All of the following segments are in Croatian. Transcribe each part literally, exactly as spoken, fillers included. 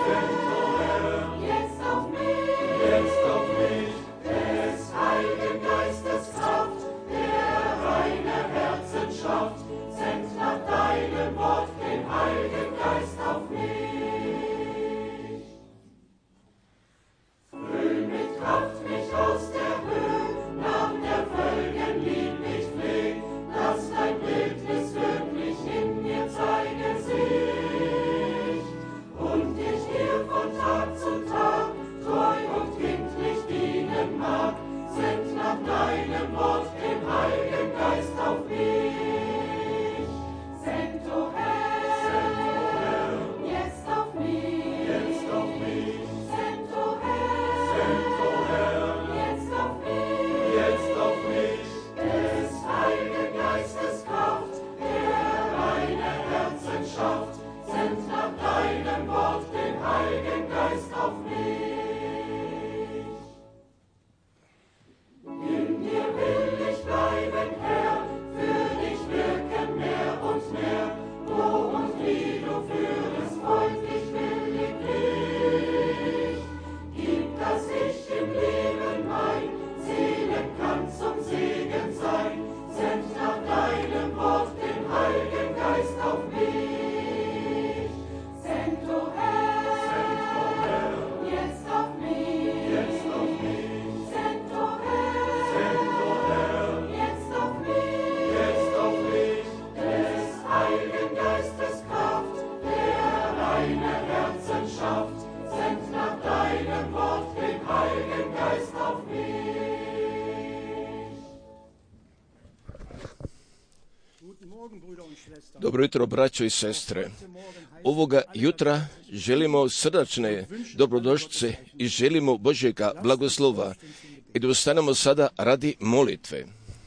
Dobro jutro, braćo i sestre. Ovoga jutra želimo srdačne dobrodošlice i želimo Božjega blagoslova i da ustanemo sada radi molitve.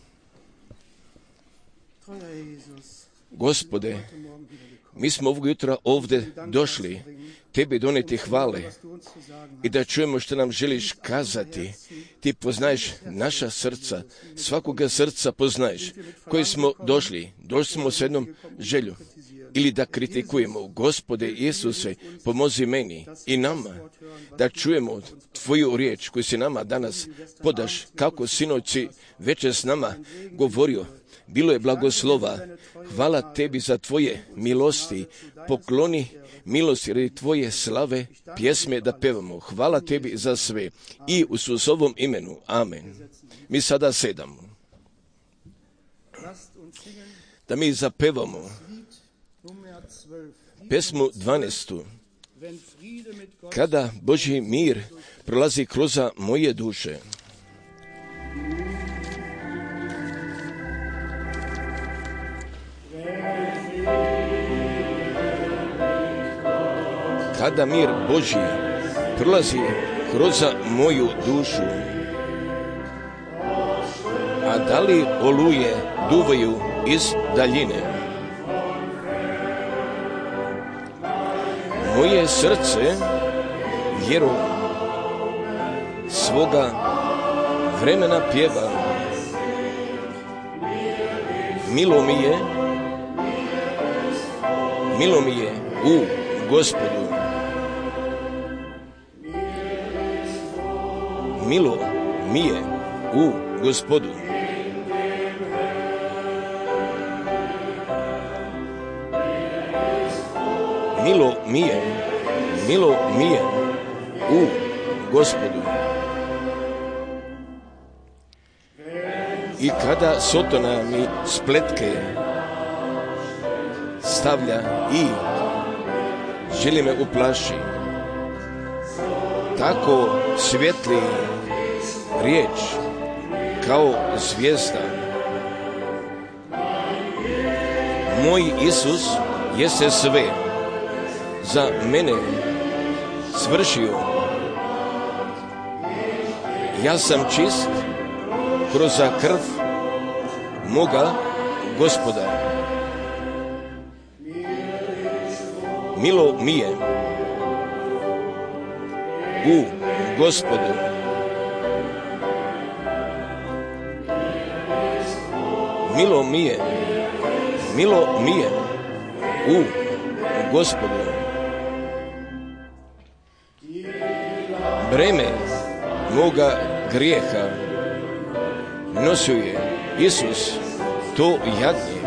Gospode, mi smo ovog jutra ovdje došli Tebi doneti hvale i da čujemo što nam želiš kazati. Ti poznaješ naša srca, svakoga srca poznaješ, koji smo došli. Došli smo s jednom želju ili da kritikujemo. Gospode Isuse, pomozi meni i nama da čujemo Tvoju riječ koju si nama danas podaš, kako sinoći večer s nama govorio. Bilo je blagoslova. Hvala Tebi za Tvoje milosti. Pokloni milosti radi Tvoje slave, pjesme da pevamo. Hvala Tebi za sve. I u Isusovom imenu. Amen. Mi sada sedamo. Da mi zapevamo pesmu dvanaestu. Kada Božji mir prolazi kroz moje duše. Kada mir Božji prolazi kroz moju dušu, a da li oluje duvaju iz daljine? Moje srce vjeru svoga vremena pjeva. Milo mi je, milo mi je u Gospodu. Milo mi je u Gospodu. Milo mi je, milo mi je u Gospodu. I kada Sotona mi spletke stavlja i želi me uplaši, tako svjetli riječ kao zvijezda. Moj Isus jeste sve za mene svršio. Ja sam čist kroz krv moga Gospoda. Milo mi je u Gospodu. Milo mi je, milo mi je u Gospodu. breme moga grijeha nosio je Isus to jagnje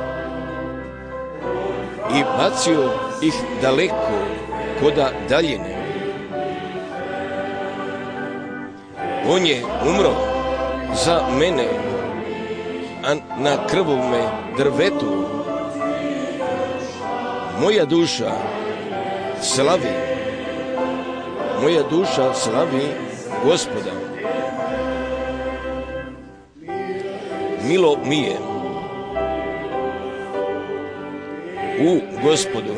i bacio ih daleko koda daljine. On je umro za mene, a na krvovome drvetu moja duša slavi, moja duša slavi Gospoda. Milo mi je u Gospodu,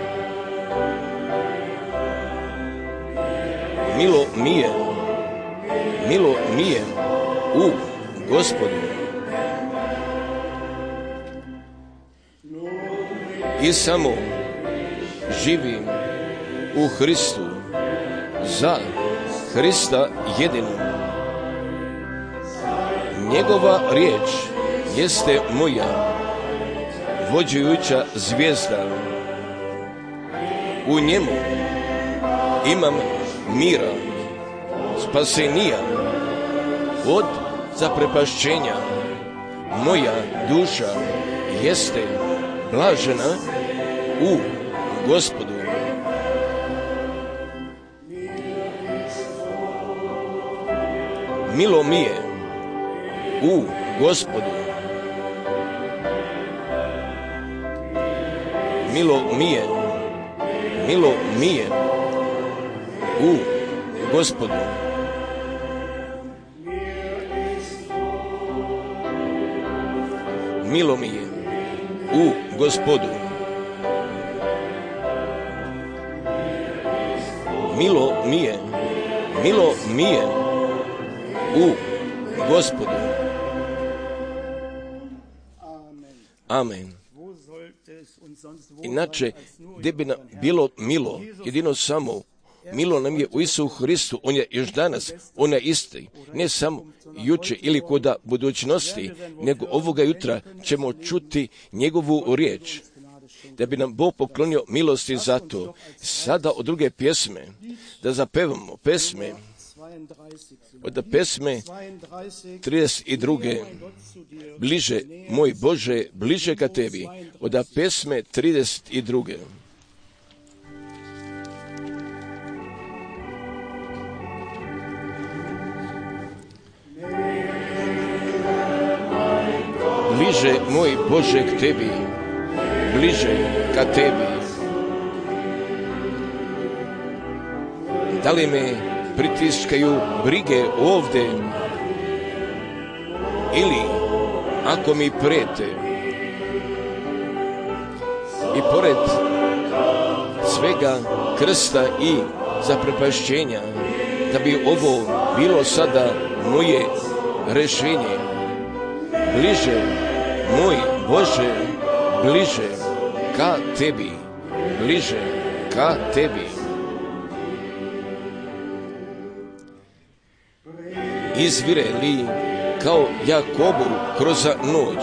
milo mi je, milo mi je u Gospodu. I samo živim u Hristu, za Hrista jedinog. Njegova riječ jeste moja vođujuća zvijezda. U njemu imam mira, spasenija od zaprepašćenja. Moja duša jeste blažena u Gospodu. Milo mi je u Gospodu. Milo mi je, milo mi je u Gospodu. Milo mi je u Gospodu. Milo mi je, milo mi je u Gospodu. Amen. Inače, gdje bi nam bilo milo, jedino samo milo nam je u Isusu Hristu. On je još danas, on je isti, ne samo juče ili koda budućnosti, nego ovoga jutra ćemo čuti njegovu riječ. Da bi nam Bog poklonio milosti za to. Sada od druge pjesme, da zapevamo pesme, od pesme trideset druge. Bliže, moj Bože, bliže ka tebi. Od pesme trideset druge. Bliže, moj Bože, k tebi, bliže ka tebi. Da li me pritiskaju brige ovde, ili ako mi prete, i pored svega krsta i zaprepašćenja, da bi ovo bilo sada moje rešenje. Bliže, moj Bože, bliže ka tebi, bliže ka tebi. Izvire li kao Jakobu kroz noć,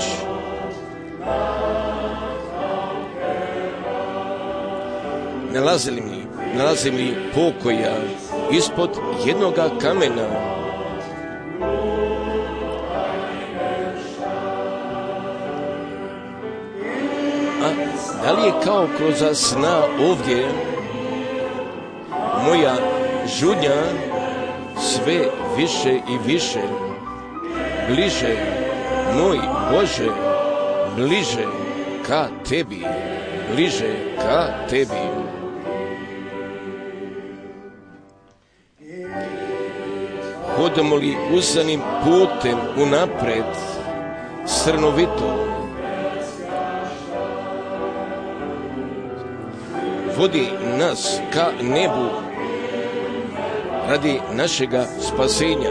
nalazi li mi, nalazi li pokoja ispod jednoga kamena. A da li je kao kroz sna ovdje moja žudnja sve više i više? Bliže, moj Bože, bliže ka tebi, bliže ka tebi. Hodamo li usanim putem unapred, srnovito, vodi nas ka nebu radi našega spasenja.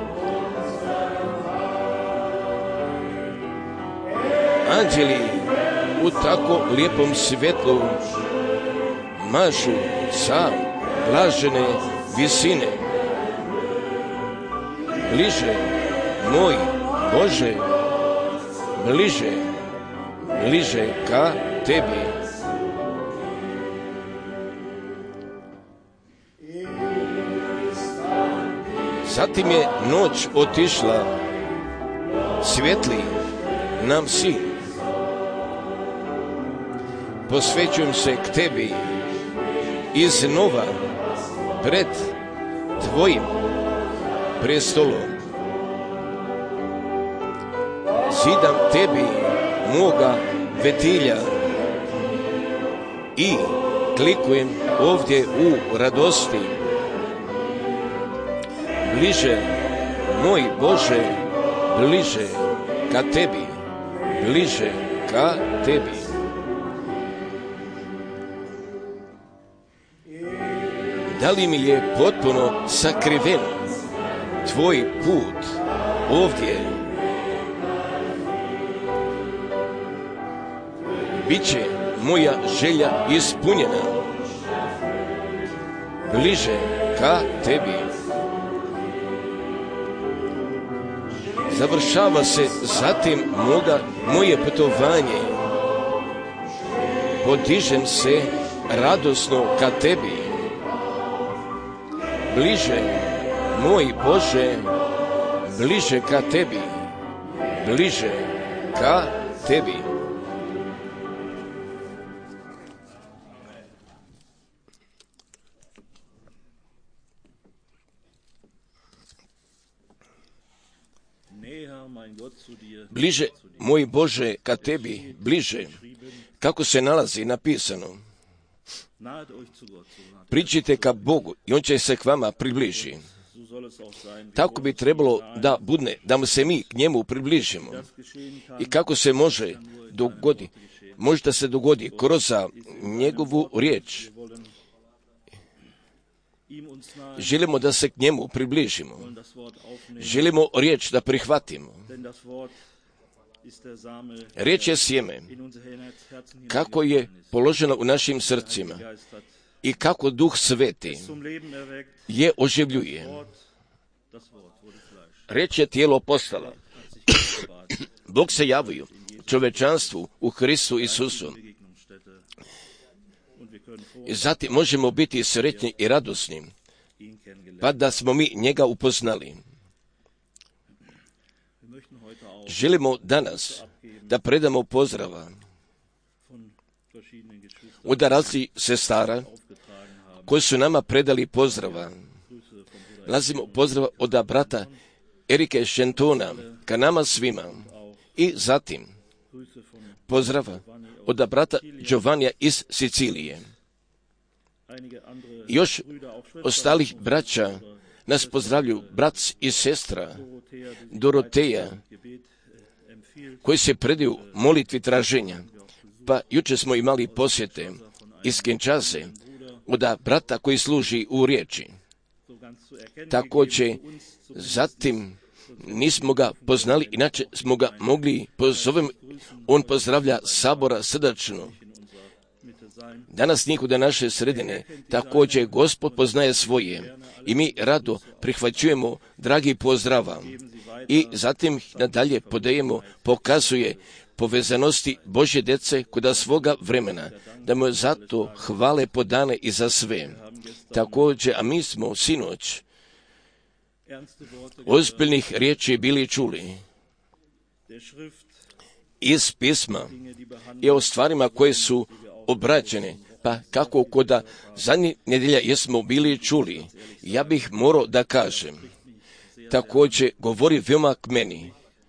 Anđeli u tako lijepom svjetlu mašu sa blažene visine. Bliže, moj Bože, bliže, bliže ka tebi. Zatim je noć otišla, svjetli nam si. Posvećujem se k tebi iznova pred tvojim prestolom. Zidam tebi moga vetilja i klikujem ovdje u radosti. Bliže, moj Bože, bliže ka tebi, bliže ka tebi. Da li mi je potpuno sakriven tvoj put ovdje? Biće moja želja ispunjena, bliže ka tebi. Završava se zatim moga, moje putovanje. Podižem se radosno ka tebi. Bliže, moj Bože, bliže ka tebi, bliže ka tebi. Bliže, moj Bože, ka tebi, bliže, kako se nalazi napisano. Priđite ka Bogu i on će se k vama približi. Tako bi trebalo da budne, da mu se mi k njemu približimo. I kako se može dogodi, može da se dogodi kroz njegovu riječ. Želimo da se k njemu približimo. Želimo riječ da prihvatimo. Riječ je sjeme, kako je položeno u našim srcima i kako Duh Sveti je oživljuje. Riječ je tijelo postala. Bog se javio čovečanstvu u Hristu Isusu. I zatim možemo biti sretni i radosni, pa da smo mi njega upoznali. Želimo danas da predamo pozdrava od različitih sestara koji su nama predali pozdrava. Lazimo pozdrava od brata Erike Šentona ka nama svima. I zatim pozdrava od brata Giovannija iz Sicilije. Još ostalih braća nas pozdravljuju, brat i sestra Doroteja, koji se predaju molitvi traženja. Pa jučer smo imali posjete iz Kinshase od brata koji služi u riječi. Također, zatim nismo ga poznali, inače smo ga mogli pozovem, on pozdravlja sabora srdačno. Danas nikuda naše sredine, također Gospod poznaje svoje i mi rado prihvaćujemo dragi pozdrava i zatim nadalje podajemo, pokazuje povezanosti Božje djece kod svoga vremena, da mu zato hvale podane i za sve. Također, a mi smo sinoć ozbiljnih riječi bili čuli iz pisma i o stvarima koje su obrađene, pa kako kod zadnjih nedjelja jesmo bili čuli, ja bih morao da kažem, također govori veoma k meni.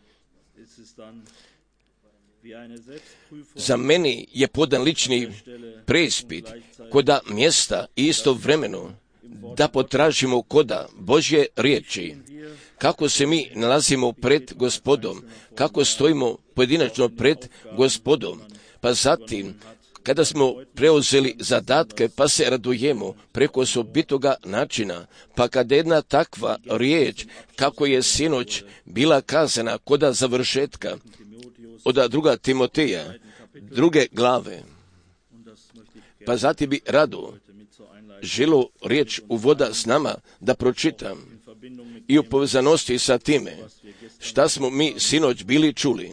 Za meni je podan lični preispit koda mjesta i istovremeno da potražimo koda Božje riječi, kako se mi nalazimo pred Gospodom, kako stojimo pojedinačno pred Gospodom, pa zatim kada smo preuzeli zadatke, pa se radujemo preko osobitoga načina, pa kada jedna takva riječ, kako je sinoć bila kazana koda završetka, od druga Timoteja, druge glave, pa zatim bi rado želo riječ uvoda s nama da pročitam i u povezanosti sa time šta smo mi sinoć bili čuli.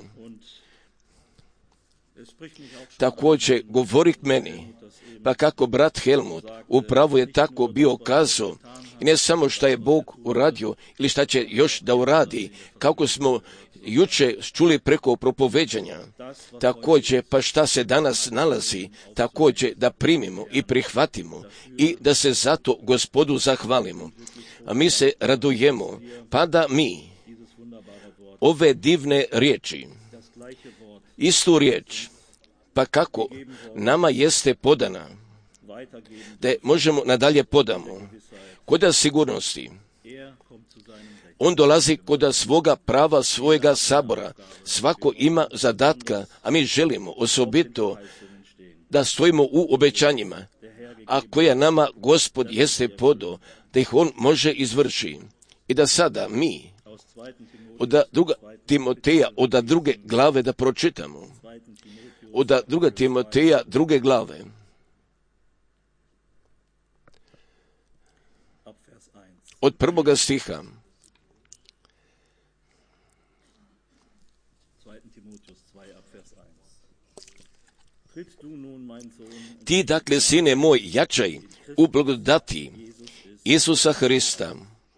Također govori k meni, pa kako brat Helmut upravo je tako bio kazao, I ne samo šta je Bog uradio ili šta će još da uradi, kako smo juče čuli preko propoveđanja, također pa šta se danas nalazi, također da primimo i prihvatimo i da se zato Gospodu zahvalimo. A mi se radujemo, pa da mi ove divne riječi, istu riječ, pa kako nama jeste podana, da je možemo nadalje podamo, kod sigurnosti. On dolazi kod svoga prava, svojega sabora. Svako ima zadatka, a mi želimo osobito da stojimo u obećanjima, a koja nama Gospod jeste podo, da ih On može izvrši. I da sada mi od druga Timoteja, od druge glave da pročitamo. Od druga Timoteja, druge glave. Od prvoga stiha. Ti, dakle, sine moj, jačaj u blagodati Isusa Hrista.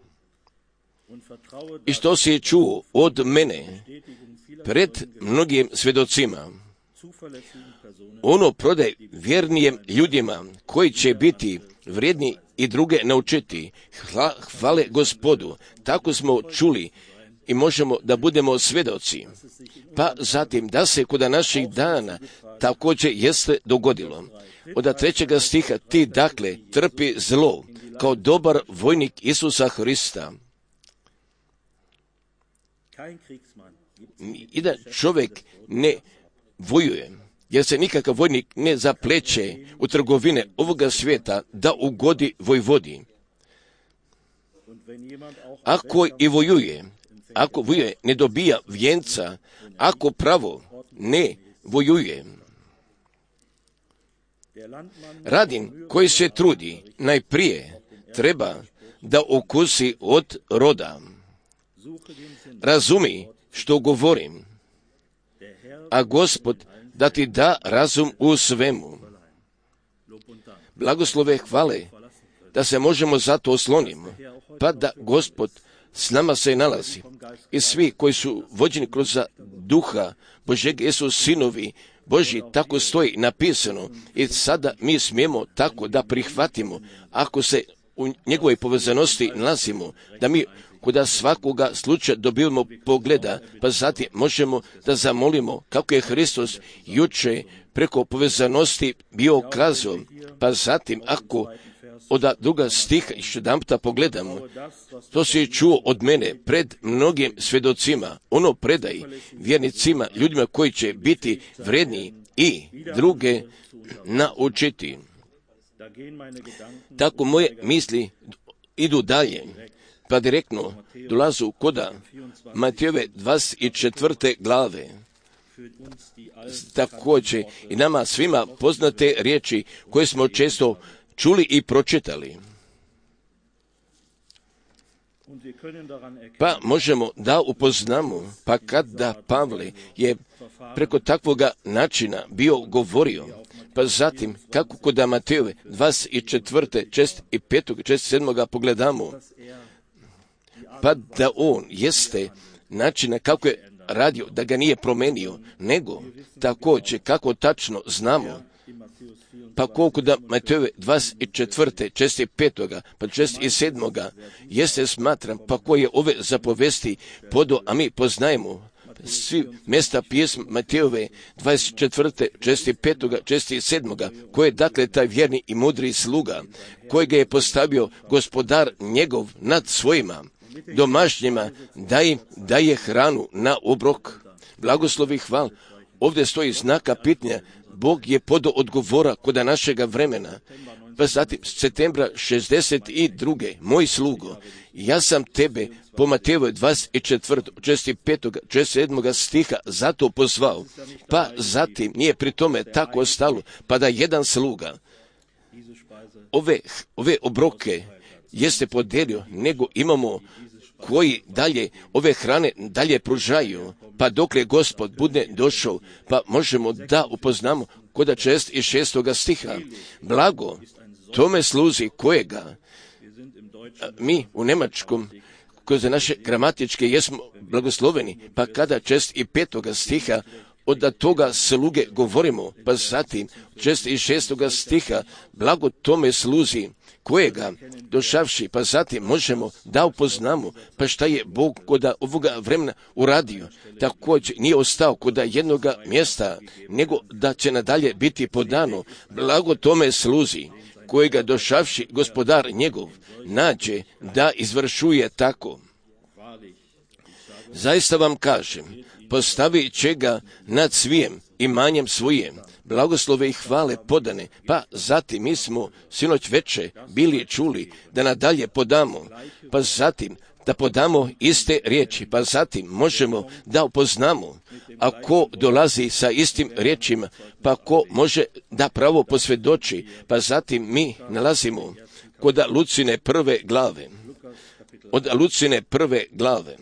I što si čuo od mene pred mnogim svjedocima, ono prodaj vjernijem ljudima koji će biti vrijedni i druge naučiti. Hla, hvale Gospodu, tako smo čuli i možemo da budemo svjedoci. Pa zatim da se kod naših dana također jeste dogodilo. Od trećega stiha, ti dakle trpi zlo kao dobar vojnik Isusa Hrista. I da čovjek ne vojuje, jer se nikakav vojnik ne zapleće u trgovine ovoga svijeta da ugodi vojvodi. Ako i vojuje, ako vojuje, ne dobija vjenca, ako pravo ne vojuje. Radin koji se trudi najprije treba da okusi od roda. Razumi što govorim, a Gospod da ti da razum u svemu. Blagoslove hvale da se možemo zato oslonimo, pa da Gospod s nama se nalazi. I svi koji su vođeni kroz duha Božeg, jesu sinovi Božji, tako stoji napisano. I sada mi smijemo tako da prihvatimo, ako se u njegovoj povezanosti nalazimo, da mi kuda svakoga slučaja dobivamo pogleda, pa zatim možemo da zamolimo kako je Hristos juče preko povezanosti bio kazao, pa zatim ako od druga stiha još jedanputa pogledamo, to si čuo od mene pred mnogim svjedocima, ono predaj vjernicima, ljudima koji će biti vredni i druge naučiti. Tako moje misli idu dalje, pa direktno dolazu koda Matejove dvadeset četvrte glave. Također i nama svima poznate riječi koje smo često čuli i pročitali. Pa možemo da upoznamo, pa kad da Pavle je preko takvoga načina bio govorio, pa zatim kako kod Matejove dvadeset četvrte čest i petog čest sedmoga pogledamo, pa da on jeste načina kako je radio, da ga nije promenio, nego također kako tačno znamo, pa koliko da Matejove dvadeset četvrte čest i petoga pa čest i sedmoga jeste smatram, pa koje je ove zapovesti podo, a mi poznajemo svi mjesta pjesme Matejove dvadeset četvrte čest i petoga čest i sedmoga, koje je dakle taj vjerni i mudri sluga, kojega je postavio gospodar njegov nad svojima domašnjima, da im daje hranu na obrok. Blagoslovi hval. Ovdje stoji znaka pitanja. Bog je podao odgovora kod našega vremena. Pa zatim, septembra šezdeset druge moj slugo, ja sam tebe po Matejevoj dvadeset četvrte čest i petoga čest sedmoga stiha zato pozvao. Pa zatim nije pri tome tako ostalo, pa da jedan sluga ove, ove obroke jeste podelio, nego imamo koji dalje ove hrane dalje pružaju, pa dokle Gospod bude došao, pa možemo da upoznamo kod čest i šestoga stiha. Blago tome sluzi kojega Mi u Njemačkom kroz naše gramatičke jesmo blagosloveni, pa kada čest i petoga stiha od toga sluge govorimo, pa zatim čest i šestoga stiha blago tome sluzi, kojega došavši, pa zatim možemo da upoznamo, pa šta je Bog koda ovoga vremena uradio, također nije ostao koda jednoga mjesta, nego da će nadalje biti podano, blago tome sluzi, kojega došavši gospodar njegov nađe da izvršuje tako. Zaista vam kažem, postavi će ga nad svijem imanjem svojim, blagoslove i hvale podane, pa zatim mi smo sinoć veče bili čuli da nadalje podamo, pa zatim da podamo iste riječi, pa zatim možemo da upoznamo, a ko dolazi sa istim riječima, pa ko može da pravo posvjedoči, pa zatim mi nalazimo kod Lucine prve glave, od Lucine prve glave.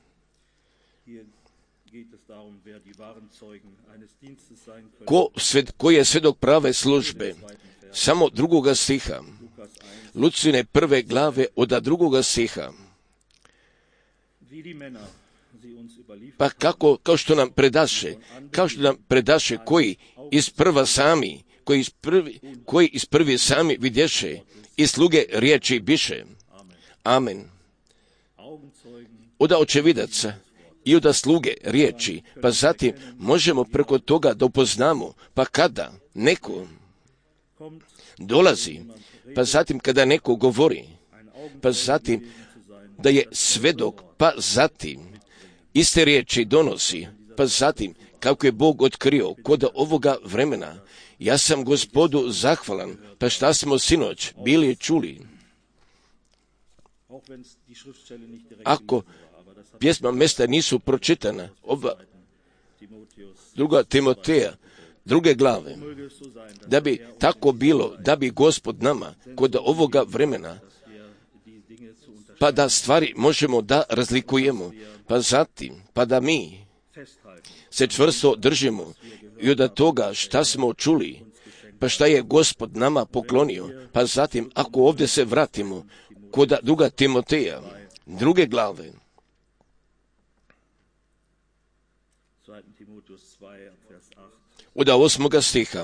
Ko, sved, ko je svedok prave službe? Samo drugoga stiha. Lucine prve glave od drugoga stiha. Pa kako, kao što nam predaše, kao što nam predaše koji iz prva sami, koji iz prvi, koji iz prvi sami vidješe i sluge riječi biše. Amen. Oda očevidaca i od sluge riječi, pa zatim možemo preko toga da upoznamo, pa kada neko dolazi, pa zatim kada neko govori, pa zatim da je svedok, pa zatim iste riječi donosi, pa zatim kako je Bog otkrio kod ovoga vremena, ja sam Gospodu zahvalan, pa šta smo sinoć bili čuli. Ako pjesma mjesta nisu pročitana, ova druga Timoteja, druge glave, da bi tako bilo, da bi Gospod nama kod ovoga vremena, pa da stvari možemo da razlikujemo, pa zatim, pa da mi se čvrsto držimo i od toga šta smo čuli, pa šta je Gospod nama poklonio, pa zatim ako ovdje se vratimo kod druga Timoteja, druge glave, od osmoga stiha.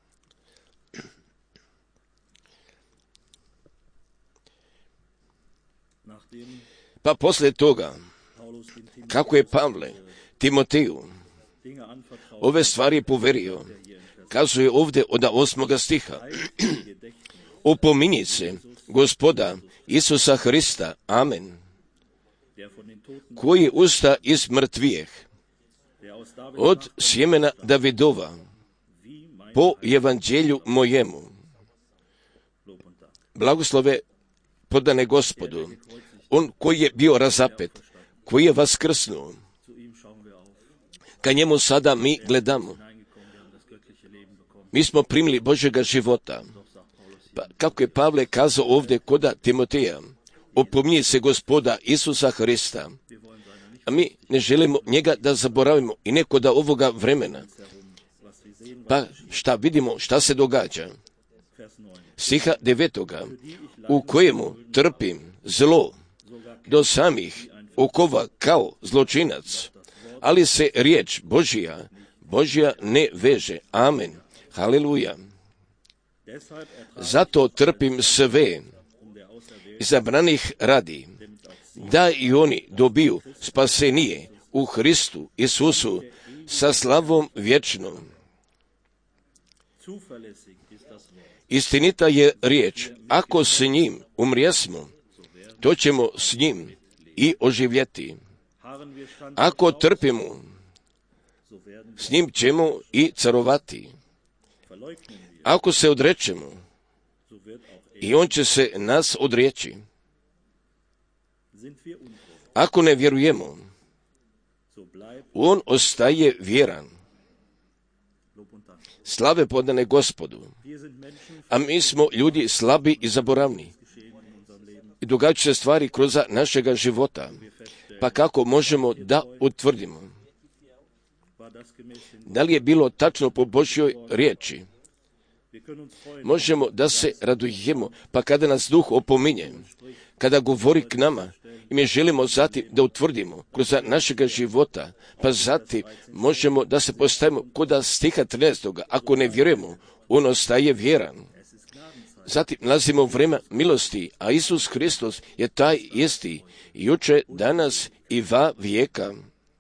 Pa poslije toga, kako je Pavle Timoteju ove stvari poverio, kazuje ovdje od osmoga stiha. Opominji se Gospoda Isusa Hrista, amen, koji usta iz mrtvijeh, od sjemena Davidova, po evanđelju mojemu. Blagoslove podane Gospodu, on koji je bio razapet, koji je vaskrsnuo, ka njemu sada mi gledamo. Mi smo primili Božjega života. Pa kako je Pavle kazao ovdje koda Timoteja, opominji se Gospoda Isusa Hrista. A mi ne želimo njega da zaboravimo i neko da ovoga vremena. Pa šta vidimo, šta se događa? Stiha devetoga, u kojemu trpim zlo do samih okova kao zločinac, ali se riječ Božja, Božja ne veže. Amen. Haleluja. Zato trpim sve izabranih radi, da i oni dobiju spasenije u Hristu Isusu sa slavom vječnom. Istinita je riječ, ako s njim umrijesmo, to ćemo s njim i oživjeti. Ako trpimo, s njim ćemo i carovati. Ako se odrećemo, i on će se nas odreći. Ako ne vjerujemo, on ostaje vjeran. Slave podane Gospodu. A mi smo ljudi slabi i zaboravni. I događaju se stvari kroz našega života. Pa kako možemo da utvrdimo? Da li je bilo tačno po Božjoj riječi? Možemo da se radujemo, pa kada nas duh opominje, kada govori k nama, i mi želimo zatim da utvrdimo kroz našega života, pa zatim možemo da se postavimo kod stiha trinaestog. Ako ne vjerujemo, on ostaje vjeran. Zatim nalazimo vreme milosti, a Isus Hristos je taj isti, juče, danas i va vijeka.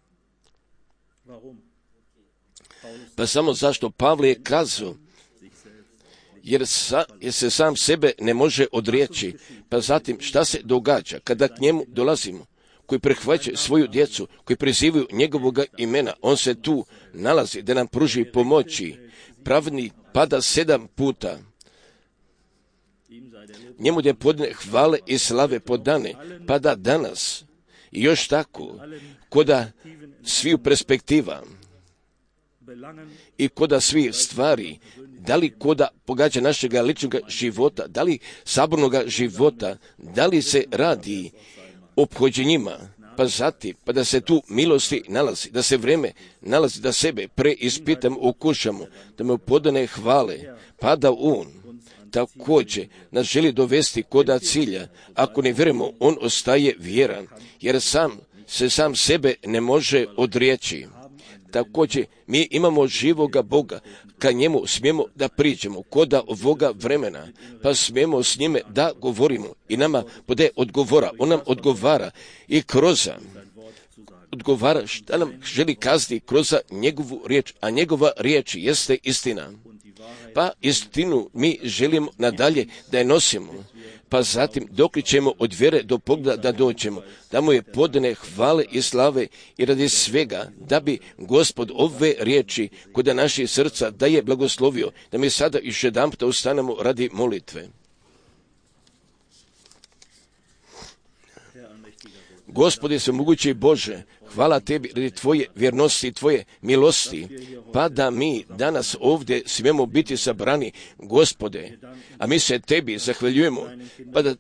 Pa samo zašto Pavle je kazao, jer, sa, jer se sam sebe ne može odreći. Pa zatim šta se događa kada k njemu dolazimo, koji prihvaćaju svoju djecu, koji prizivaju njegovoga imena, on se tu nalazi da nam pruži pomoći. Pravni pada sedam puta. Njemu je podne hvale i slave podane, pada danas. I još tako, koda sviju perspektiva i koda svih stvari, da li koda pogađa našega ličnog života, da li sabornog života, da li se radi o ophođenjima, pa zatim, pa da se tu milosti nalazi, da se vreme nalazi, da sebe preispitamo, ukušamo, da mu podane hvale, pada on. Također nas želi dovesti koda cilja. Ako ne vjerujemo, on ostaje vjeran, jer sam se sam sebe ne može odreći. Također mi imamo živoga Boga, ka njemu smijemo da priđemo koda ovoga vremena, pa smijemo s njime da govorimo i nama bude odgovora. On nam odgovara i kroz odgovara šta nam želi kazati kroz njegovu riječ, a njegova riječ jeste istina. Pa istinu mi želimo nadalje da je nosimo, pa zatim dok ćemo od vjere do pogleda da dođemo, da mu je podane hvale i slave i radi svega, da bi Gospod ove riječi kod naših srca da je blagoslovio, da mi sada još jedanput ustanemo radi molitve. Gospode svemogući Bože, hvala Tebi radi Tvoje vjernosti i Tvoje milosti, pa da mi danas ovdje smijemo biti sabrani, Gospode, a mi se Tebi zahvaljujemo, pa da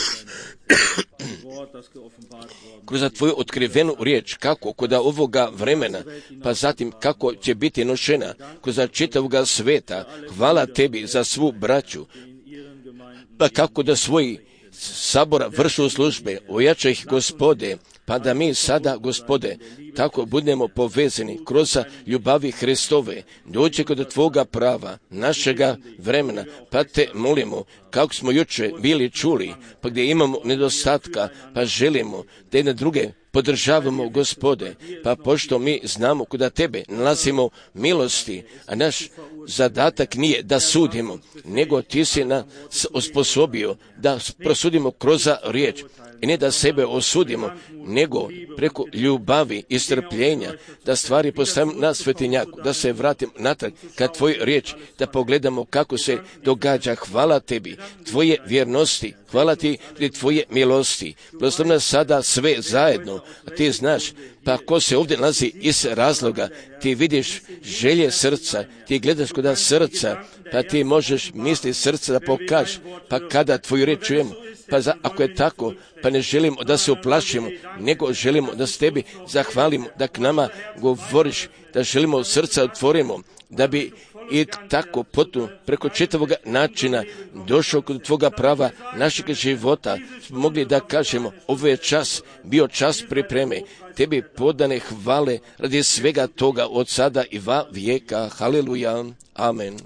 kroz Tvoju otkrivenu riječ, kako kod ovoga vremena, pa zatim kako će biti nošena kroz čitavoga sveta, hvala Tebi za svu braću, pa kako da svoji sabora vršu službe, ojača ih Gospode, pa da mi sada, Gospode, tako budemo povezani kroz ljubavi Hristove, dođe kod Tvoga prava, našega vremena, pa Te molimo, kako smo juče bili čuli, pa gdje imamo nedostatka, pa želimo da jedne druge podržavamo, Gospode, pa pošto mi znamo kod Tebe nalazimo milosti, a naš zadatak nije da sudimo, nego Ti si nas osposobio da prosudimo kroz riječ, i ne da sebe osudimo, nego preko ljubavi i strpljenja, da stvari postavimo na svetinjaku, da se vratim natrag ka Tvoj riječ, da pogledamo kako se događa. Hvala Tebi, Tvoje vjernosti, hvala Ti pri Tvoje milosti. Blagoslovi nas sada sve zajedno, a Ti znaš, pa ko se ovdje nalazi iz razloga, Ti vidiš želje srca, Ti gledaš kod srca, pa Ti možeš misli srca da pokažeš, pa kada Tvoju riječ čujemo, pa za, ako je tako, pa ne želimo da se uplašimo, nego želimo da s Tebi zahvalimo, da k nama govoriš, da želimo srca otvorimo, da bi i tako potom preko čitavog načina došao kod Tvoga prava našeg života, smo mogli da kažemo, ovo je čas, bio čas pripreme, Tebi podane hvale radi svega toga od sada i va vijeka. Haleluja. Amen.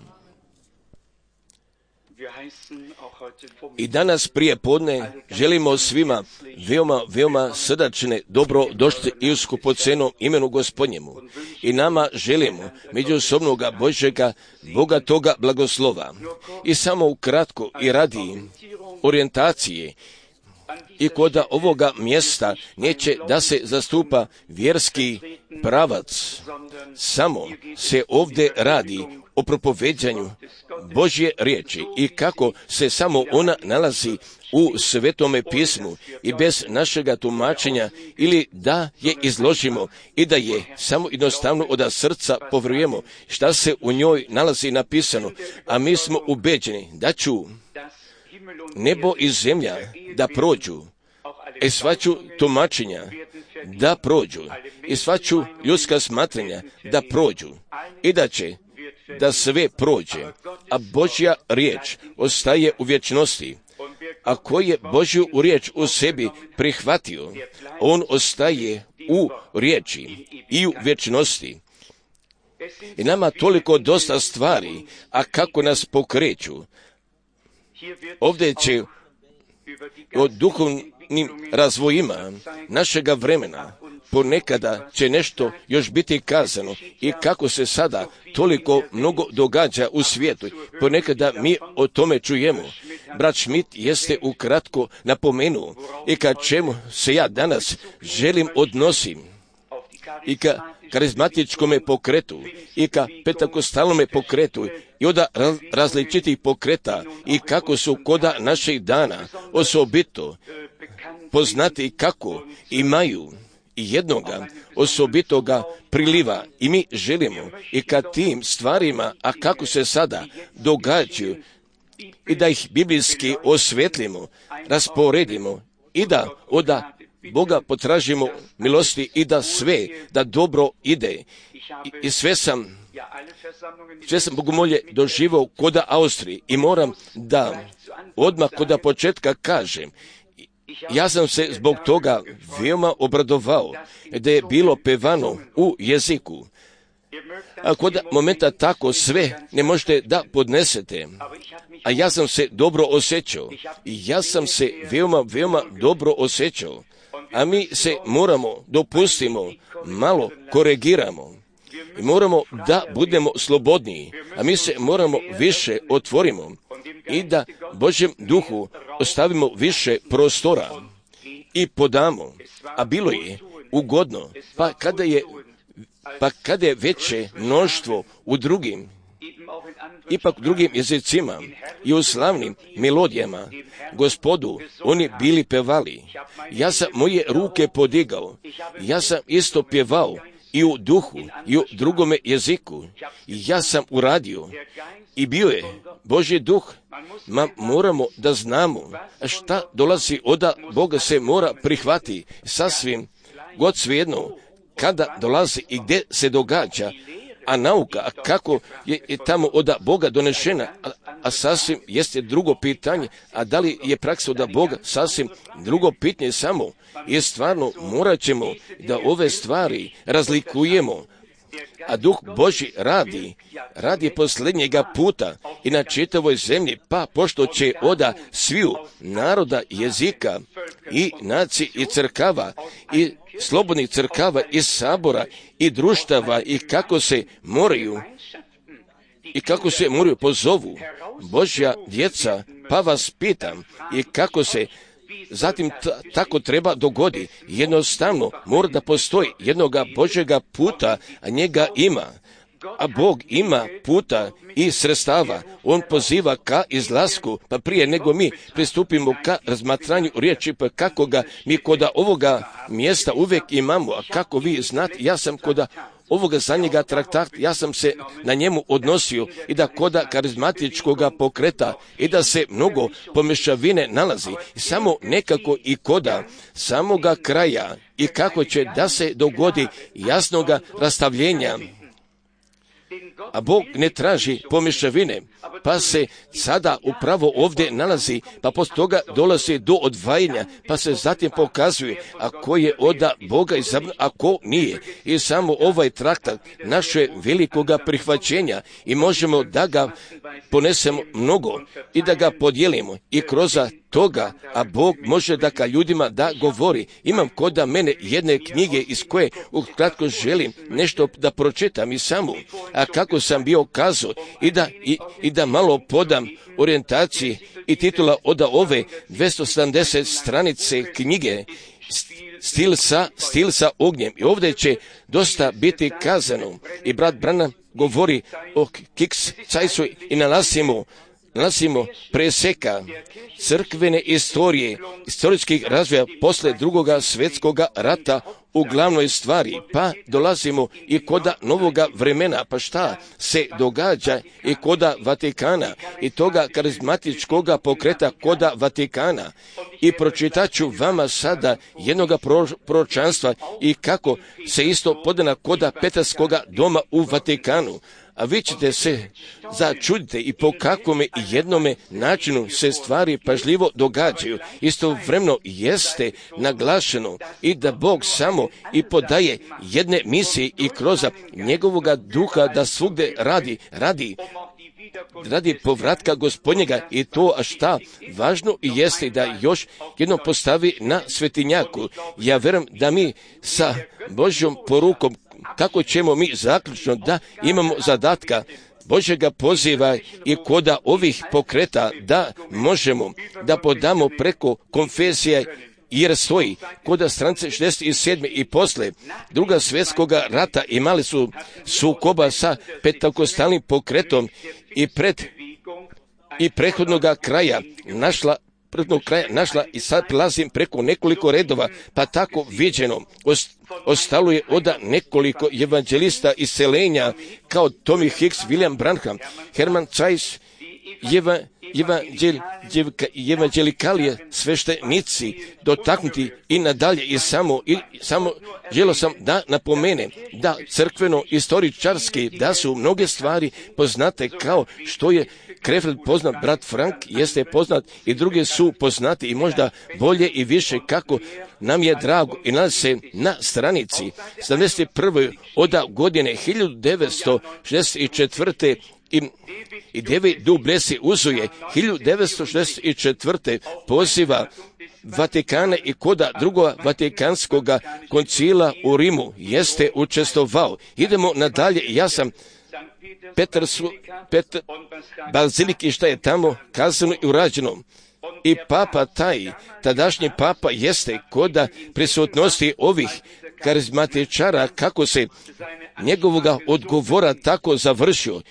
I danas prije podne želimo svima veoma, veoma srdačne dobro došli i u skupocenom imenu Gospodnjemu. I nama želimo međusobnoga Božjega Boga toga blagoslova. I samo ukratko i radi orijentacije i kod ovoga mjesta neće da se zastupa vjerski pravac, samo se ovdje radi o propoveđanju Božje riječi i kako se samo ona nalazi u Svetome pismu i bez našega tumačenja ili da je izložimo i da je samo jednostavno od srca povjerujemo šta se u njoj nalazi napisano, a mi smo ubeđeni da ću nebo i zemlja da prođu, i svaću tumačenja da prođu, i svaću ljudska smatranja da prođu, i da će da sve prođe, a Božja riječ ostaje u vječnosti. A ko je Božju riječ u sebi prihvatio, on ostaje u riječi i u vječnosti. I nama toliko dosta stvari, a kako nas pokreću. Ovdje će o duhovnim razvojima našega vremena ponekada će nešto još biti kazano i kako se sada toliko mnogo događa u svijetu. Ponekada mi o tome čujemo. Brat Schmidt jeste ukratko napomenuo i ka čemu se ja danas želim odnosim i ka karizmatičkome pokretu i ka pentakostalnome pokretu i od različitih pokreta i kako su koda naših dana osobito poznati kako imaju i jednoga osobitoga priliva i mi želimo i ka tim stvarima, a kako se sada događaju i da ih biblijski osvetlimo, rasporedimo i da od Boga potražimo milosti i da sve, da dobro ide. I, i sve sam, sve sam bogomolje doživao koda Austriji i moram da odmah koda početka kažem, ja sam se zbog toga veoma obradovao da je bilo pevano u jeziku. A kod momenta tako sve ne možete da podnesete. A ja sam se dobro osjećao. I ja sam se veoma, veoma dobro osjećao. A mi se moramo, dopustimo, malo koregiramo. I moramo da budemo slobodniji. A mi se moramo više otvorimo. I da Božjem duhu ostavimo više prostora. I podamo. A bilo je ugodno. Pa kada je Pa kada je veće mnoštvo u drugim, ipak u drugim jezicima i u slavnim melodijama, Gospodu, oni bili pevali. Ja sam moje ruke podigao. Ja sam isto pjevao i u duhu i u drugome jeziku. I ja sam uradio. I bio je Božji duh. Ma moramo da znamo šta dolazi od Boga se mora prihvati sasvim god svejedno kada dolazi i gdje se događa, a nauka, a kako je, je tamo od Boga donešena, a, a sasvim jeste drugo pitanje, a da li je praksa od Boga sasvim drugo pitanje samo, je stvarno morat ćemo da ove stvari razlikujemo, a Duh Božji radi, radi posljednjega puta i na čitavoj zemlji, pa pošto će oda sviju naroda, jezika i naci i crkava i slobodnih crkava i sabora i društava i kako se moraju i kako se moraju pozovu Božja djeca, pa vas pitam i kako se zatim t- tako treba dogodi. Jednostavno mora da postoji jednoga Božjega puta, a njega ima. A Bog ima puta i sredstava. On poziva ka izlasku, pa prije nego mi pristupimo ka razmatranju riječi, pa kako ga mi koda ovoga mjesta uvijek imamo, a kako vi znate, ja sam koda ovoga zadnjega traktata, ja sam se na njemu odnosio i da koda karizmatičkoga pokreta i da se mnogo pomješavine nalazi, samo nekako i koda samoga kraja i kako će da se dogodi jasnoga rastavljenja. A Bog ne traži pomješavine, pa se sada upravo ovdje nalazi, pa poslije toga dolazi do odvajanja, pa se zatim pokazuje, a ko je od Boga izabran, a ko nije. I samo ovaj traktat naše velikoga prihvaćenja i možemo da ga ponesemo mnogo i da ga podijelimo i kroz toga, a Bog može da ka ljudima da govori. Imam koda mene jedne knjige iz koje ukratko želim nešto da pročitam i samo, a kako sam bio kazao i da, i, i da malo podam orijentaciji i titula od ove dvjesto sedamdeset stranice knjige Stil sa, stil sa ognjem. I ovdje će dosta biti kazano. I brat Branham govori o kiks cajsu i nalazimo nalazimo preseka crkvene istorije, istorijskih razvoja posle drugoga svjetskoga rata u glavnoj stvari, pa dolazimo i koda novoga vremena, pa šta se događa i koda Vatikana i toga karizmatičkoga pokreta koda Vatikana. I pročitaću vama sada jednoga proročanstva i kako se isto podana koda Petarskoga doma u Vatikanu. a vi ćete se začuditi i po kakvome jednome načinu se stvari pažljivo događaju. Istovremeno jeste naglašeno i da Bog samo i podaje jedne misije i kroz njegovoga duha da svugde radi, radi, radi povratka Gospodnjega i to, a šta važno jeste da još jedno postavi na svetinjaku. Ja vjerujem da mi sa Božjom porukom, kako ćemo mi zaključno da imamo zadatka Božjega poziva i koda ovih pokreta da možemo da podamo preko konfesije jer stoji koda strance šezdeset sedam i posle druga svjetskoga rata imali su sukoba sa pentakostalnim pokretom i pred i prethodnoga kraja našla prethodnog kraja našla i sad prelazim preko nekoliko redova, pa tako viđeno ostalo je oda nekoliko evanđelista iseljenja kao Tommy Hicks, William Branham, Herman Zeiss, Eva, evanđel, evanđelikalije sveštenici dotaknuti i nadalje i samo, i samo želio sam da napomene da crkveno istoričarski da su mnoge stvari poznate kao što je Krefeld poznat, brat Frank jeste poznat i druge su poznati i možda bolje i više kako nam je drago i nalazi se na stranici sedamdeset prve oda godine hiljadu devetsto šezdeset četvrte i, i David du Plessis uzuje hiljadu devetsto šezdeset četvrte poziva Vatikana i koda drugog Vatikanskog koncila u Rimu jeste učestvovao. Idemo nadalje, ja sam Petar, Petar Baziliki šta je tamo kazano i urađeno. I papa taj, tadašnji papa jeste koda prisutnosti ovih karizmatičara kako se njegovoga odgovora tako završio.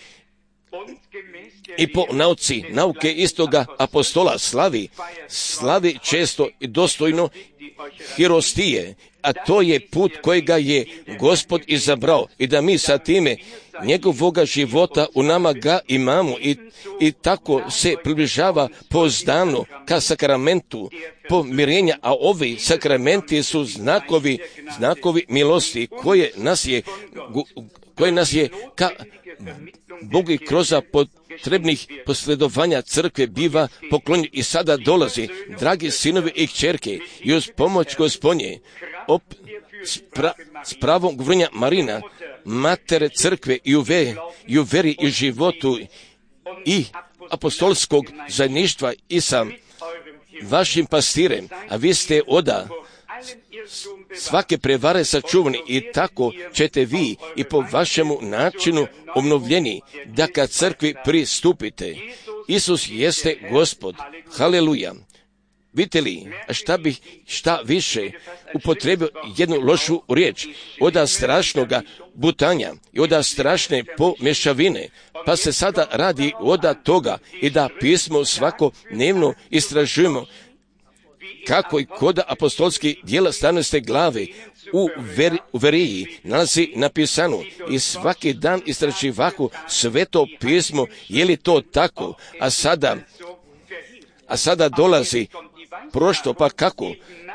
I po nauci, nauke istoga apostola slavi, slavi često i dostojno hirostije, a to je put kojega je Gospod izabrao i da mi sa time njegovoga života u nama ga imamo i, i tako se približava pouzdano ka sakramentu pomirenja, a ovi sakramenti su znakovi, znakovi milosti koje nas je, koje nas je ka Bogu i kroz potrebnih posledovanja crkve biva poklonjen i sada dolazi, dragi sinovi i kćerke, i uz pomoć Gospodnje, op, spra, s pravom govorenja Marina, matere crkve i u, ve, i u veri i životu i apostolskog zajedništva i sa vašim pastirem, a vi ste oda svake prevare sačuvani i tako ćete vi i po vašemu načinu obnovljeni da kad crkvi pristupite. Isus jeste Gospod. Haleluja. Vidite li, šta bih, šta više upotrebio jednu lošu riječ, oda strašnoga butanja i oda strašne pomješavine, pa se sada radi oda toga i da pismo svakodnevno istražujemo kako i kod apostolskih dijela sedamnaeste glave u, ver, u veriji nalazi napisano i svaki dan istraživaku sveto pismo, je li to tako, a sada, a sada dolazi prošto, pa kako,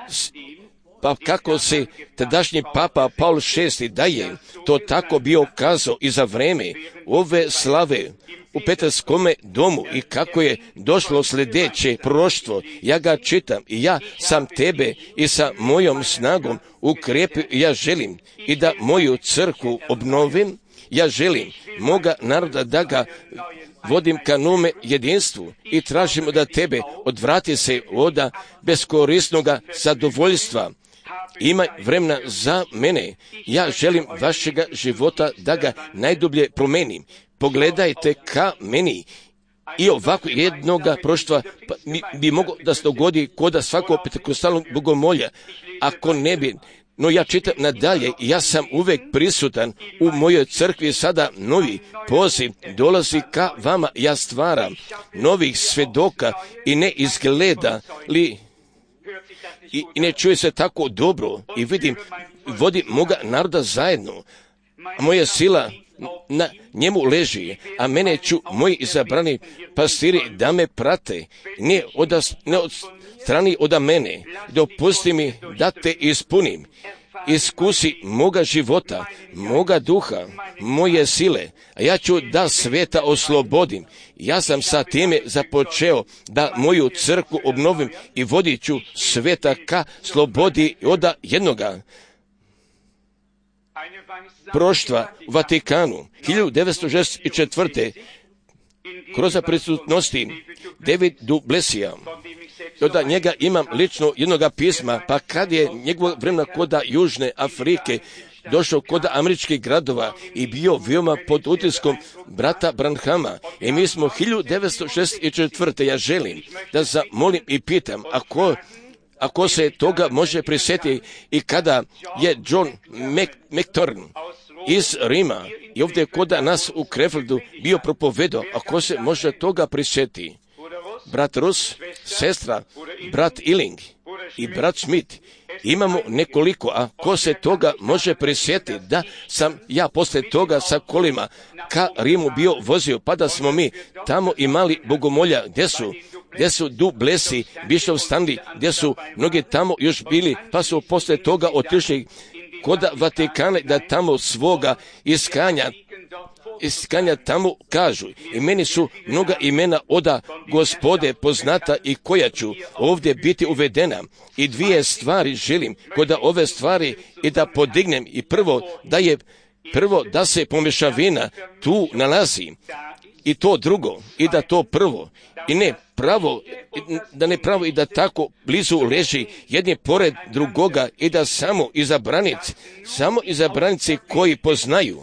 pa kako se tadašnji papa Paul šesti da je to tako bio kazao i za vreme ove slave u Petarskome domu i kako je došlo sljedeće proroštvo. Ja ga čitam i ja sam tebe i sa mojom snagom ukrepio i ja želim i da moju crkvu obnovim. Ja želim moga naroda da ga vodim ka nome jedinstvu i tražimo da tebe odvrati se oda beskorisnoga zadovoljstva. Ima vremena za mene. Ja želim vašega života da ga najdublje promenim. Pogledajte ka meni. I ovako jednoga proštva pa, mi, bi moglo da se dogodi koda svakog pentakostalnog bogomolja. Ako ne bi, no ja čitam nadalje i ja sam uvek prisutan u mojoj crkvi. Sada novi poziv dolazi ka vama. Ja stvaram novih svedoka i ne izgleda li i, i ne čuje se tako dobro i vidim, vodi moga naroda zajedno. Moja sila na njemu leži, a mene ću moji izabrani pastiri da me prate, ne od, ne od strani od mene. Dopusti mi da te ispunim iskusi moga života, moga duha, moje sile, a ja ću da sveta oslobodim. Ja sam sa time započeo da moju crkvu obnovim i vodit ću sveta ka slobodi od jednoga. Proštva u Vatikanu hiljadu devetsto šezdeset četvrte kroz prisutnosti David du Plessisa. Od njega imam lično jednoga pisma, pa kad je njegovog vremena koda Južne Afrike došao kod američkih gradova i bio veoma pod utiskom brata Branhama. I mi smo hiljadu devetsto šezdeset četvrte. Ja želim da zamolim i pitam, ako, ako se toga može prisjetiti i kada je John McTorn iz Rima i ovdje kod nas u Krefeldu bio propovedao, ako se može toga prisjetiti. Brat Rus, sestra, brat Iling i brat Schmidt, imamo nekoliko, a ko se toga može prisjetiti da sam ja poslije toga sa kolima ka Rimu bio vozio, pa da smo mi tamo imali bogomolja, gdje su, gdje su du Plessis, Bishop Stanley, gdje su mnogi tamo još bili, pa su poslije toga otišli kod Vatikana da tamo svoga iskanja iskanja tamo kažu. I meni su mnoga imena oda Gospode poznata i koja ću ovdje biti uvedena. I dvije stvari želim kod ove stvari i da podignem. I prvo da je prvo da se pomješavina tu nalazi. I to drugo, i da to prvo, i ne pravo, da ne pravo i da tako blizu leži jedni pored drugoga i da samo izabranici, samo izabranici koji poznaju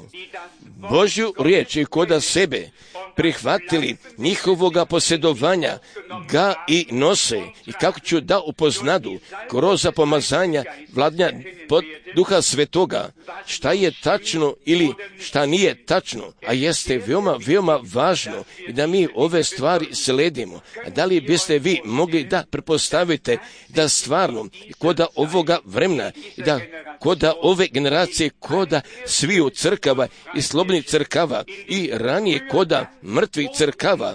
Božju riječ i koda sebe prihvatili njihovoga posjedovanja ga i nose i kako ću da upoznadu kroz pomazanja vladanja pod Duha Svetoga šta je tačno ili šta nije tačno, a jeste veoma, veoma važno i da mi ove stvari sledimo. A da li biste vi mogli da prepostavite da stvarno koda ovoga vremena i da koda ove generacije, koda sviju crkava i slobodnih crkava i ranije koda mrtvih crkava,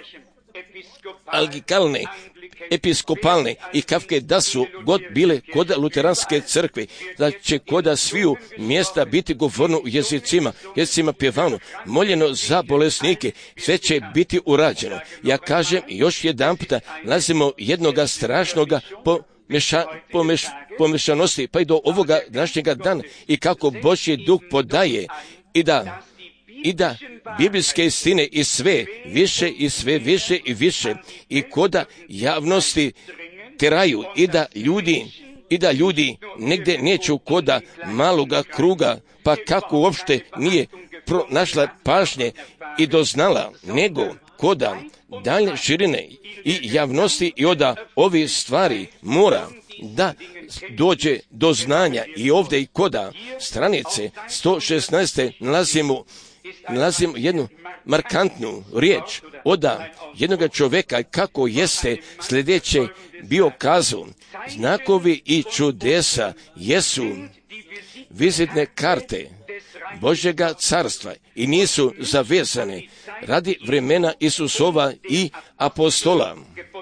algikalne, episkopalne i kavke da su god bile koda luteranske crkve, da će koda sviju mjesta biti govorno u jezicima, jezicima pjevano, moljeno za bolesnike, sve će biti urađeno. Ja kažem još jedan puta, nalazimo jednoga strašnoga pomeša, pomeš, pomešanosti, pa i do ovoga današnjega dana i kako Božji duh podaje i da i da biblijske istine i sve više i sve više i više i koda javnosti teraju i da ljudi i da ljudi negdje neću koda maloga kruga, pa kako uopšte nije pronašla pažnje i doznala, nego koda dalje širine i javnosti i oda ovi stvari mora da dođe do znanja. I ovdje i koda stranice sto šesnaest nalazimo nalazimo jednu markantnu riječ oda jednoga čovjeka kako jeste sljedeće bio kazao: znakovi i čudesa jesu vizitne karte Božjega carstva i nisu zavezane radi vremena Isusova i apostola.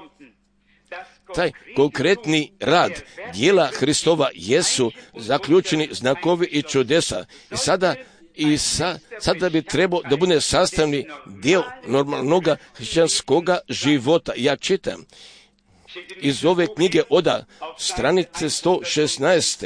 Taj konkretni rad djela Hristova jesu zaključeni znakovi i čudesa. I sada I sa, sada bi trebao da bude sastavni dio normalnog hrišćanskoga života. Ja čitam iz ove knjige oda stranice sto šesnaest.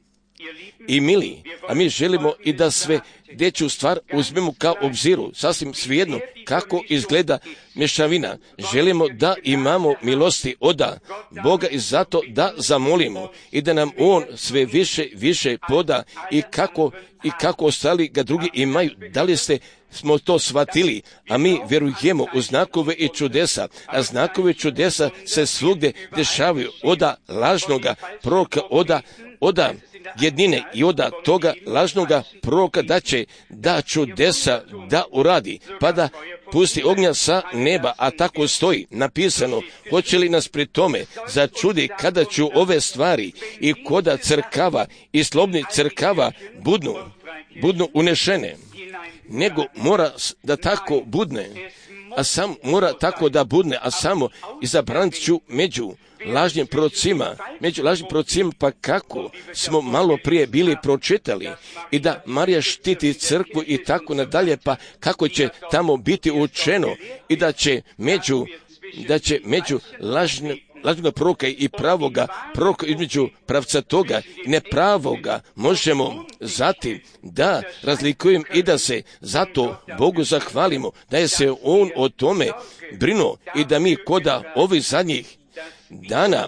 I mili, a mi želimo i da sve dječju stvar uzmemo kao obziru, sasvim svejedno kako izgleda mješavina. Želimo da imamo milosti oda Boga i zato da zamolimo i da nam On sve više, više poda i kako, i kako ostali ga drugi imaju. Da li ste smo to shvatili, a mi vjerujemo u znakove i čudesa, a znakove i čudesa se svugdje dešavaju oda lažnoga proroka, oda, oda jednine i oda toga lažnoga proroka da će da čudesa da uradi, pa da pusti ognja sa neba, a tako stoji napisano. Hoće li nas pri tome začudi kada ću ove stvari i koda crkava i slobodnih crkava budnu, budnu unešene, nego mora da tako budne a sam mora tako da budne, a samo izabranit ću među lažnim prorocima, među lažnim prorocima, pa kako smo malo prije bili pročitali i da Marija štiti crkvu i tako nadalje, pa kako će tamo biti učeno i da će među, da će među lažnim lažnog proroka i pravoga proroka, između pravca toga i nepravoga možemo zatim da razlikujem i da se zato Bogu zahvalimo, da je se On o tome brinuo i da mi koda ovih zadnjih dana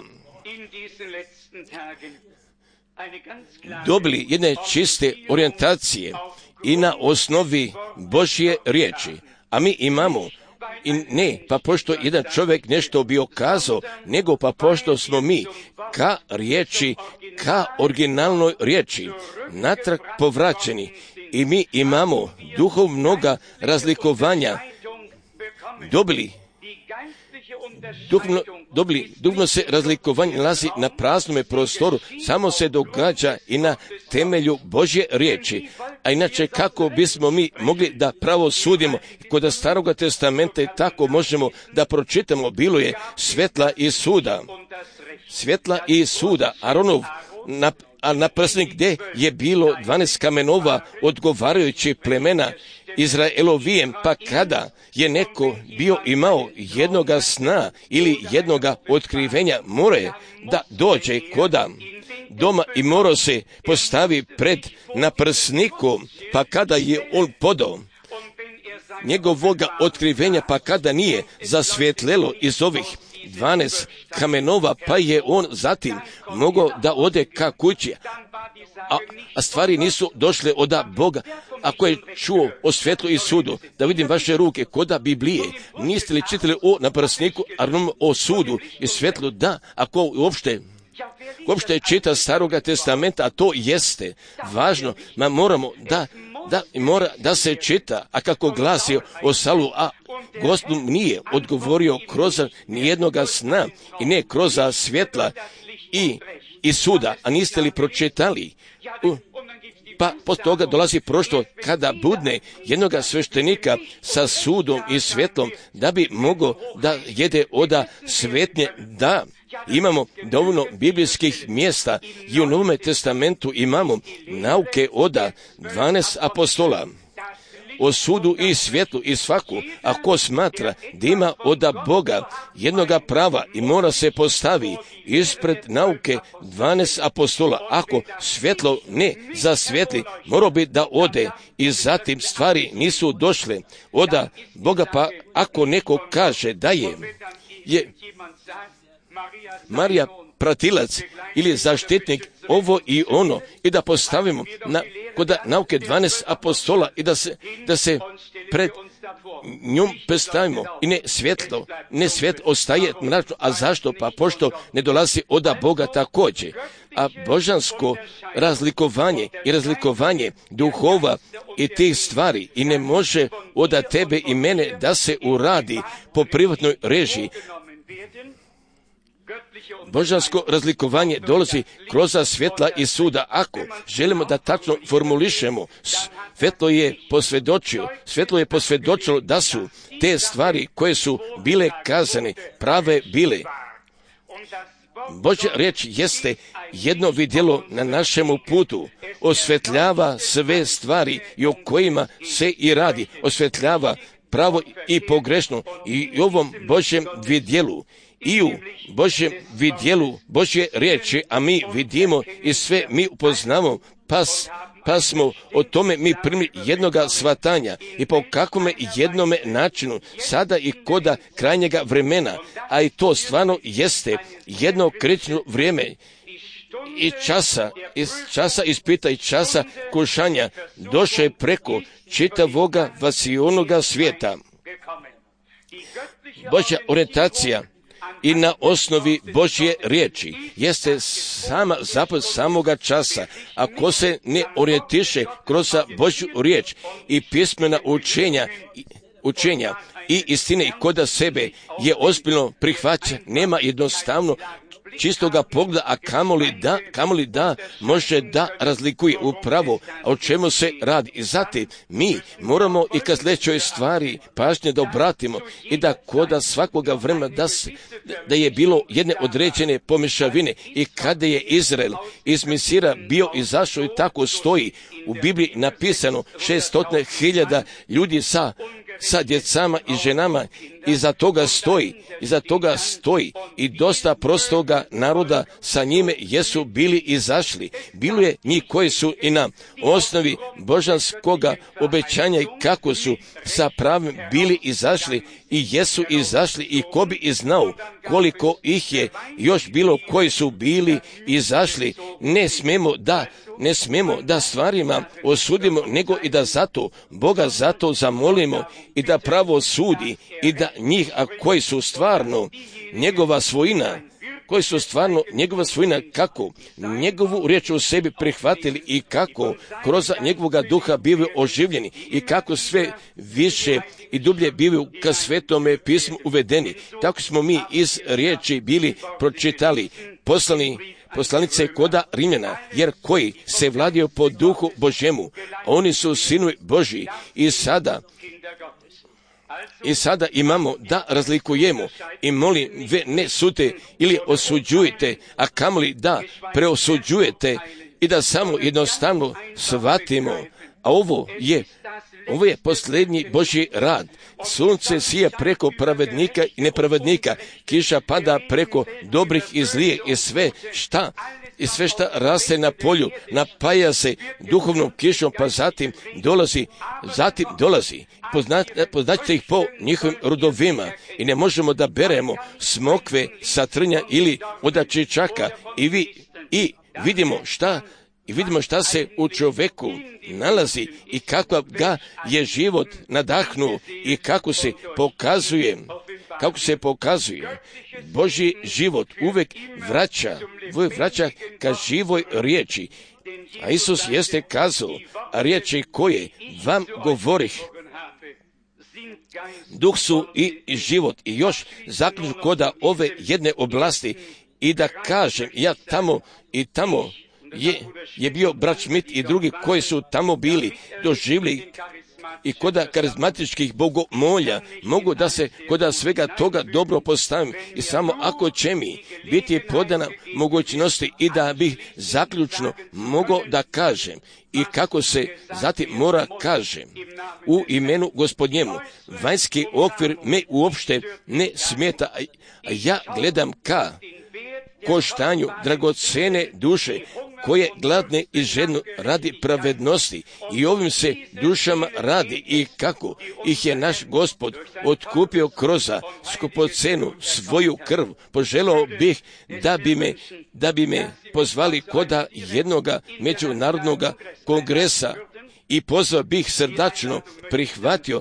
dobili jedne čiste orijentacije i na osnovi Božje riječi, a mi imamo i ne, pa pošto jedan čovjek nešto bio kazao, nego pa pošto smo mi ka riječi, ka originalnoj riječi, natrag povraćeni i mi imamo duhovnoga razlikovanja dobili, duhovno, dobili, duhovno se razlikovanje nalazi na praznome prostoru, samo se događa i na temelju Božje riječi. A inače, kako bismo mi mogli da pravo sudimo, kod Staroga testamenta i tako možemo da pročitamo, bilo je svetla i suda. Svetla i suda. Aronov, na, a na prsnik gdje je bilo dvanaest kamenova odgovarajući plemena Izraelovijem, pa kada je neko bio imao jednoga sna ili jednoga otkrivenja, more da dođe koda doma i moro se postavi pred naprsnikom, pa kada je on podao njegovoga otkrivenja, pa kada nije zasvjetlelo iz ovih dvanaest kamenova, pa je on zatim mogao da ode ka kući, a, a stvari nisu došle od Boga. Ako je čuo o svetlu i sudu, da vidim vaše ruke koda Biblije, niste li čitali o naprsniku, a o sudu i svetlu? Da, ako uopšte uopšte čita Staroga testamenta, a to jeste važno, ma moramo da da mora da se čita, a kako glasi o Salu, a Gospod nije odgovorio kroz nijednoga sna i ne kroz svjetla i, i suda, a niste li pročitali? U, pa posto toga dolazi prošto kada budne jednoga sveštenika sa sudom i svjetlom, da bi mogao da jede oda svetnje, da imamo dovoljno biblijskih mjesta i u Novome testamentu imamo nauke oda dvanaest apostola o sudu i svjetlu i svaku, ako smatra da ima oda Boga jednoga prava i mora se postavi ispred nauke dvanaest apostola, ako svjetlo ne zasvjetli, mora bi da ode i zatim stvari nisu došle oda Boga, pa ako neko kaže da je, je Marija pratilac ili zaštitnik ovo i ono i da postavimo na, kod nauke dvanaest apostola i da se, da se pred njom postavimo i ne svjetlo, ne svjet ostaje mračno, a zašto? Pa pošto ne dolazi od Boga također. A božansko razlikovanje i razlikovanje duhova i tih stvari i ne može od tebe i mene da se uradi po privatnoj režiji. Božansko razlikovanje dolazi kroz svjetla i suda. Ako želimo da tačno formulišemo, svjetlo je posvjedočio, svjetlo je posvjedočilo da su te stvari koje su bile kazane, prave bile. Božja riječ jeste jedno vidjelo na našemu putu, osvetljava sve stvari i o kojima se i radi, osvetljava pravo i pogrešno i ovom Božjem vidjelu. I u Božjem vidjelu Božje riječi, a mi vidimo i sve mi upoznamo, pa, pa smo o tome mi primili jednoga svatanja i po kakvome jednome načinu, sada i koda krajnjega vremena, a i to stvarno jeste jedno kritično vrijeme i časa, iz časa ispita i časa kušanja, došao je preko čitavoga vasionoga svijeta. Božja orijentacija i na osnovi Božje riječi jeste sama zapad samoga časa. Ako se ne orijentiše kroz Božju riječ i pismena učenja, učenja i istine i koda sebe je ozbiljno prihvaća, nema jednostavno čistoga pogleda, a kamoli da, kamoli da može da razlikuje upravo o čemu se radi. I zatim mi moramo i kad sljedećoj stvari pažnje da obratimo i da koda svakoga vremena da, se, da je bilo jedne određene pomješavine i kada je Izrael iz Misira bio izašao i tako stoji u Bibliji napisano šeststotine hiljada ljudi sa sa djecama i ženama, iza toga stoji, iza toga stoji i dosta prostoga naroda sa njime jesu bili izašli. Bilo je njih koji su i na osnovi božanskoga obećanja i kako su sa pravim bili izašli i jesu izašli i ko bi i znao koliko ih je još bilo koji su bili izašli. Ne smemo da Ne smemo da stvarima osudimo, nego i da zato Boga zato zamolimo i da pravo sudi i da njih, a koji su stvarno njegova svojina, koji su stvarno njegova svojina, kako njegovu riječ u sebi prihvatili i kako kroz njegovoga duha bivaju oživljeni i kako sve više i dublje bivaju ka svetome pismu uvedeni. Tako smo mi iz riječi bili pročitali, poslani poslanice koda Rimljana, jer koji se vladio po duhu Božjemu, oni su sinovi Božji i sada I sada imamo da razlikujemo i molim ve ne sute ili osuđujete, a kamoli da preosuđujete i da samo jednostavno shvatimo, a ovo je Ovo je posljednji Božji rad. Sunce sije preko pravednika i nepravednika, kiša pada preko dobrih i zlijih i sve šta i sve šta raste na polju napaja se duhovnom kišom, pa zatim dolazi, zatim dolazi. Poznaćete ih po njihovim rodovima i ne možemo da beremo smokve sa trnja ili od čičaka i vi i vidimo šta I vidimo šta se u čovjeku nalazi i kakav ga je život nadahnuo i kako se pokazuje, kako se pokazuje. Božji život uvek vraća, uvek vraća ka živoj riječi. A Isus jeste kazao, a riječi koje vam govorih, duh su i život. I još zaključ koda ove jedne oblasti i da kažem, ja tamo i tamo Je, je bio brat Schmidt i drugi koji su tamo bili doživjeli i koda karizmatičkih bogomolja mogu da se koda svega toga dobro postavim i samo ako će mi biti podana mogućnosti i da bih zaključno mogao da kažem i kako se zatim mora kažem u imenu Gospodnjemu. Vanjski okvir me uopšte ne smeta, a ja gledam ka koštanju dragocene duše koje gladne i žedno radi pravednosti i ovim se dušama radi i kako ih je naš Gospod otkupio kroz skupocenu svoju krv. Poželao bih da bi me, da bi me pozvali koda jednoga međunarodnog kongresa i pozvao bih srdačno prihvatio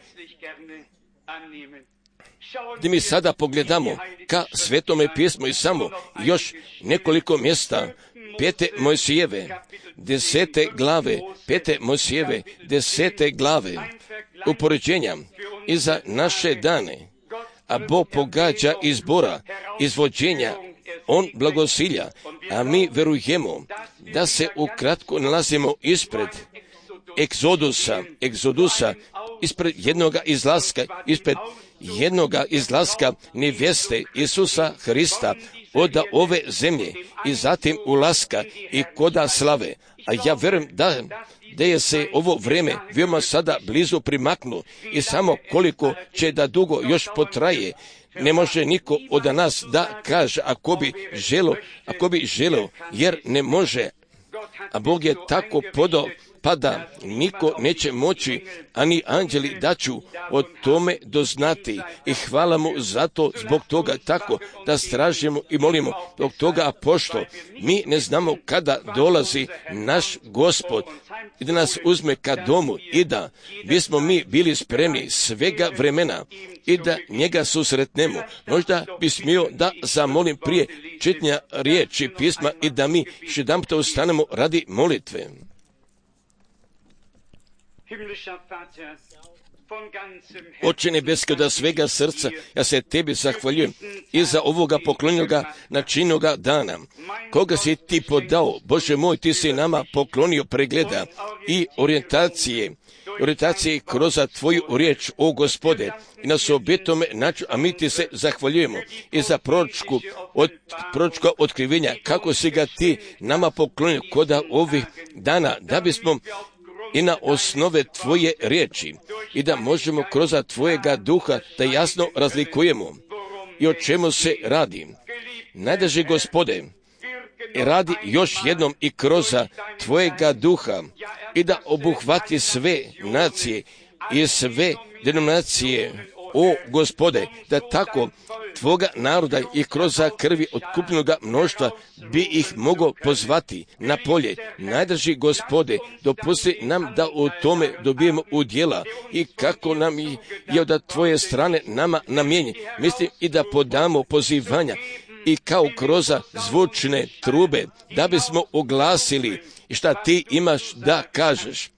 da mi sada pogledamo ka Svetome pismu i samo još nekoliko mjesta pete Mojsijeve, desete glave, pete Mojsijeve, desete glave, upoređenja i za naše dane, a Bog pogađa izbora, izvođenja, On blagosilja, a mi verujemo da se ukratko nalazimo ispred egzodusa, egzodusa, ispred jednoga izlaska, ispred jednoga izlaska nevjeste Isusa Hrista od ove zemlje i zatim ulaska i koda slave. A ja verujem da, da je se ovo vrijeme veoma sada blizu primaknulo i samo koliko će da dugo još potraje, ne može niko od nas da kaže ako bi želo, ako bi želo, jer ne može, a Bog je tako podao pa da niko neće moći, ani anđeli da ću o tome doznati. I hvala mu zato zbog toga tako da stražimo i molimo zbog toga, a pošto mi ne znamo kada dolazi naš Gospod i da nas uzme ka domu i da bismo mi bili spremni svega vremena i da njega susretnemo. Možda bi smio da zamolim prije čitanja riječi pisma i da mi još jedanput ustanemo radi molitve. Oče nebeski, od svega srca ja se tebi zahvaljujem i za ovoga poklonjoga načinoga dana, koga si ti podao. Bože moj, ti si nama poklonio pregleda i orijentacije, orijentacije kroz tvoju riječ, o Gospode, i na sobitome načinu, a mi ti se zahvaljujemo i za proročku, od, proročka otkrivenja, kako si ga ti nama poklonio koda ovih dana, da bismo i na osnove tvoje riječi i da možemo kroz tvojega duha da jasno razlikujemo i o čemu se radi. Najdraži Gospode, radi još jednom i kroz tvojega duha i da obuhvati sve nacije i sve denominacije, o Gospode, da tako tvoga naroda i kroz krvi otkupljenoga mnoštva bi ih mogao pozvati na polje. Najdraži Gospode, dopusti nam da u tome dobijemo udjela i kako nam je od tvoje strane nama namijenjen. Mislim i da podamo pozivanja i kao kroz zvučne trube, da bismo oglasili šta ti imaš da kažeš.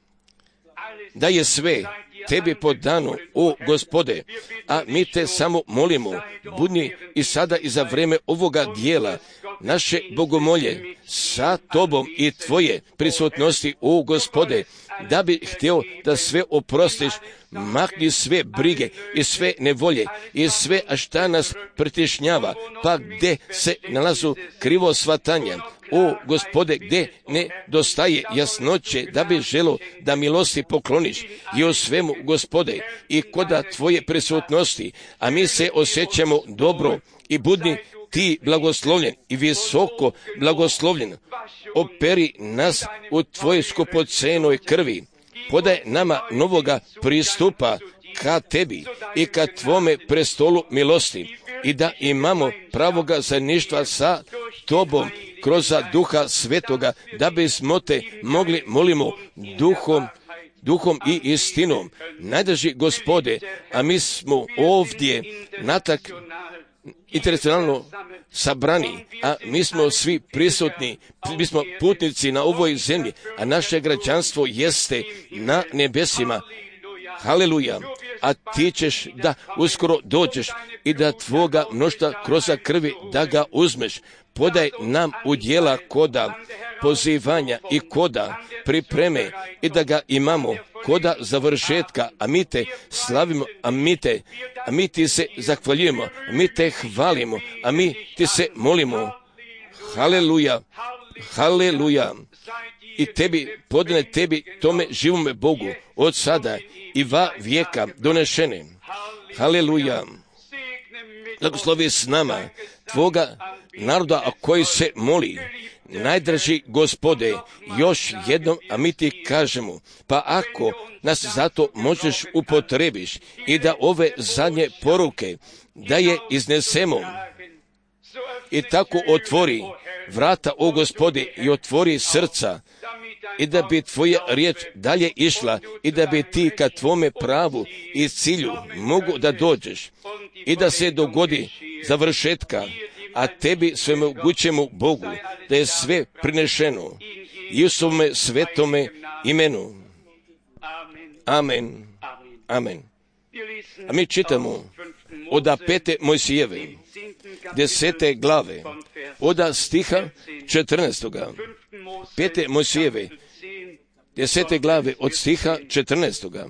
Da je sve tebi podano, o Gospode, a mi te samo molimo, budni i sada i za vreme ovoga dijela naše bogomolje sa tobom i tvoje prisutnosti, o Gospode, da bi htio da sve oprostiš, makni sve brige i sve nevolje i sve šta nas pritišnjava, pa gdje se nalazu krivo shvatanja, o Gospode, gdje nedostaje jasnoće, da bi želo da milosti pokloniš i o svemu, Gospode, i koda tvoje prisutnosti, a mi se osjećamo dobro i budni ti blagoslovljen i visoko blagoslovljen. Operi nas u tvojoj skupocenoj krvi, podaj nama novoga pristupa ka tebi i ka tvome prestolu milosti i da imamo pravoga zajedništva sa tobom kroz duha svetoga, da bismo te mogli, molimo, duhom duhom i istinom. Najdraži Gospode, a mi smo ovdje natak internacionalno sabrani, a mi smo svi prisutni, mi smo putnici na ovoj zemlji, a naše građanstvo jeste na nebesima. Haleluja! A ti ćeš da uskoro dođeš i da tvoga mnoštva kroz krvi da ga uzmeš. Podaj nam udjela koda pozivanja i koda pripreme i da ga imamo koda završetka, a mi te slavimo, a mi te, a mi ti se zahvaljujemo, a mi te hvalimo, a mi ti se molimo. Haleluja, haleluja. I tebi, podne tebi, tome živome Bogu, od sada i va vijeka donešene. Haleluja. Blagoslovi s nama tvoga naroda, a koji se moli. Najdraži Gospode, još jednom, a mi ti kažemo, pa ako nas zato možeš upotrebiš i da ove zadnje poruke, da je iznesemo i tako otvori vrata, o Gospode, i otvori srca, i da bi tvoja riječ dalje išla i da bi ti ka tvome pravu i cilju mogu da dođeš i da se dogodi završetka, a tebi svemogućemu Bogu da je sve prinešeno i u svome svetome imenu. Amen. Amen. A mi čitamo od pete Mojsijeve, desete glave, od stiha četrnaestoga. Pete Mojsijeve, desete glave, od stiha četrnaestoga.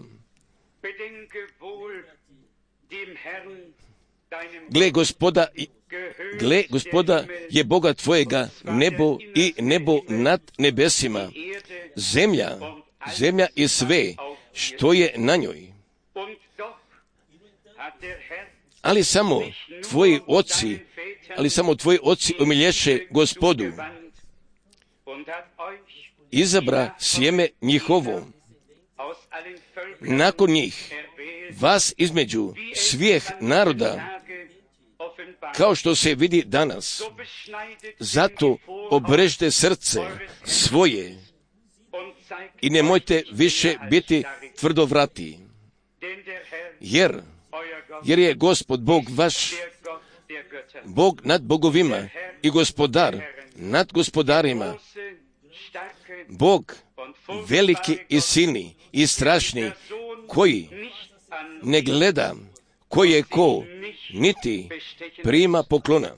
Gle, gospoda, gle, gospoda je Boga tvojega, nebo i nebo nad nebesima, zemlja, zemlja i sve, što je na njoj. Ali samo tvoji oci, ali samo tvoji oci umilješe Gospodu, izabra sjeme njihovo. Nakon njih, vas između svih naroda, kao što se vidi danas. Zato obrežite srce svoje i nemojte više biti tvrdovrati. Jer, jer je Gospod Bog vaš, Bog nad bogovima i gospodar nad gospodarima, Bog veliki i silni i strašni, koji ne gleda ko je ko, niti prima poklona.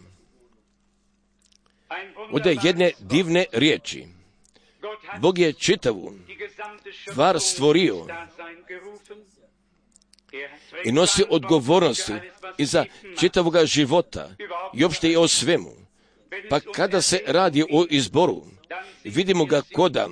Ovdje jedne divne riječi. Bog je čitavu stvar stvorio i nosi odgovornosti i za čitavoga života i opšte i o svemu. Pa kada se radi o izboru, vidimo ga koda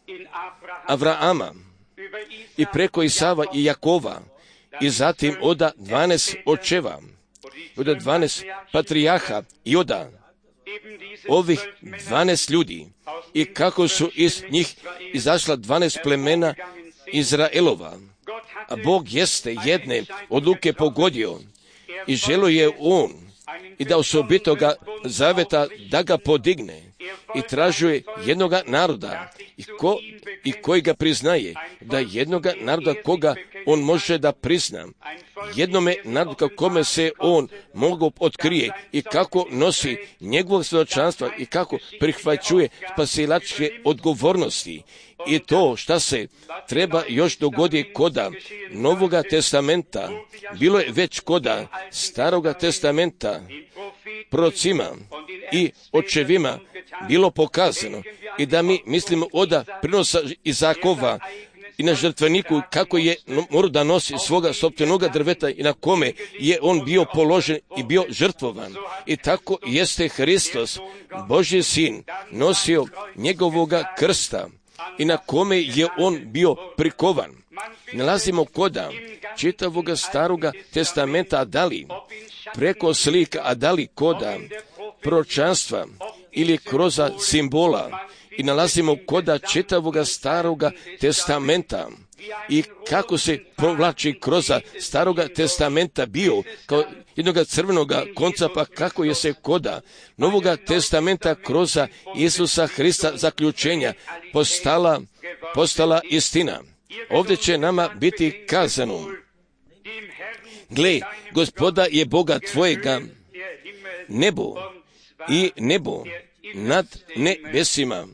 Avraama i preko Isava i Jakova i zatim oda dvanaest očeva, oda dvanaest patrijaha i oda ovih dvanaest ljudi i kako su iz njih izašla dvanaest plemena Izraelova. A Bog jeste jedne odluke pogodio i želio je on i da osobitoga zaveta da ga podigne i tražuje jednoga naroda i, ko, i koji ga priznaje, da jednoga naroda koga on može da prizna, jednome narodu kome se on mogu otkrije i kako nosi njegovo svjedočanstvo i kako prihvaćuje spasilačke odgovornosti. I to šta se treba još dogodi koda Novoga testamenta, bilo je već koda Staroga testamenta, prorocima i očevima bilo pokazano i da mi mislimo oda prinosa Izakova i na žrtveniku kako je morao da nosi svoga sopstvenoga drveta i na kome je on bio položen i bio žrtvovan. I tako jeste Hristos, Božji sin, nosio njegovoga krsta i na kome je on bio prikovan. Nalazimo koda čitavoga Staroga testamenta, a da li preko slika, a da li koda proročanstva ili kroz simbola, i nalazimo koda čitavoga Staroga testamenta i kako se provlači kroz Staroga testamenta bio kao jednoga crvenoga konca, pa kako je se koda Novoga testamenta kroz Isusa Hrista zaključenja postala, postala istina. Ovdje će nama biti kazano: gle, Gospoda je Boga tvojega, nebo i nebo nad nebesima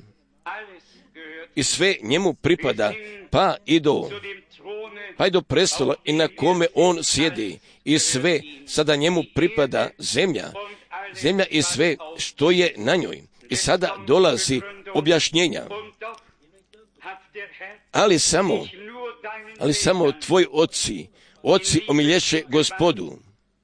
i sve njemu pripada, pa i do, pa i do prestola i na kome on sjedi, i sve sada njemu pripada zemlja, zemlja i sve što je na njoj. I sada dolazi objašnjenja. Ali samo, ali samo tvoj oci, oci omilješe Gospodu,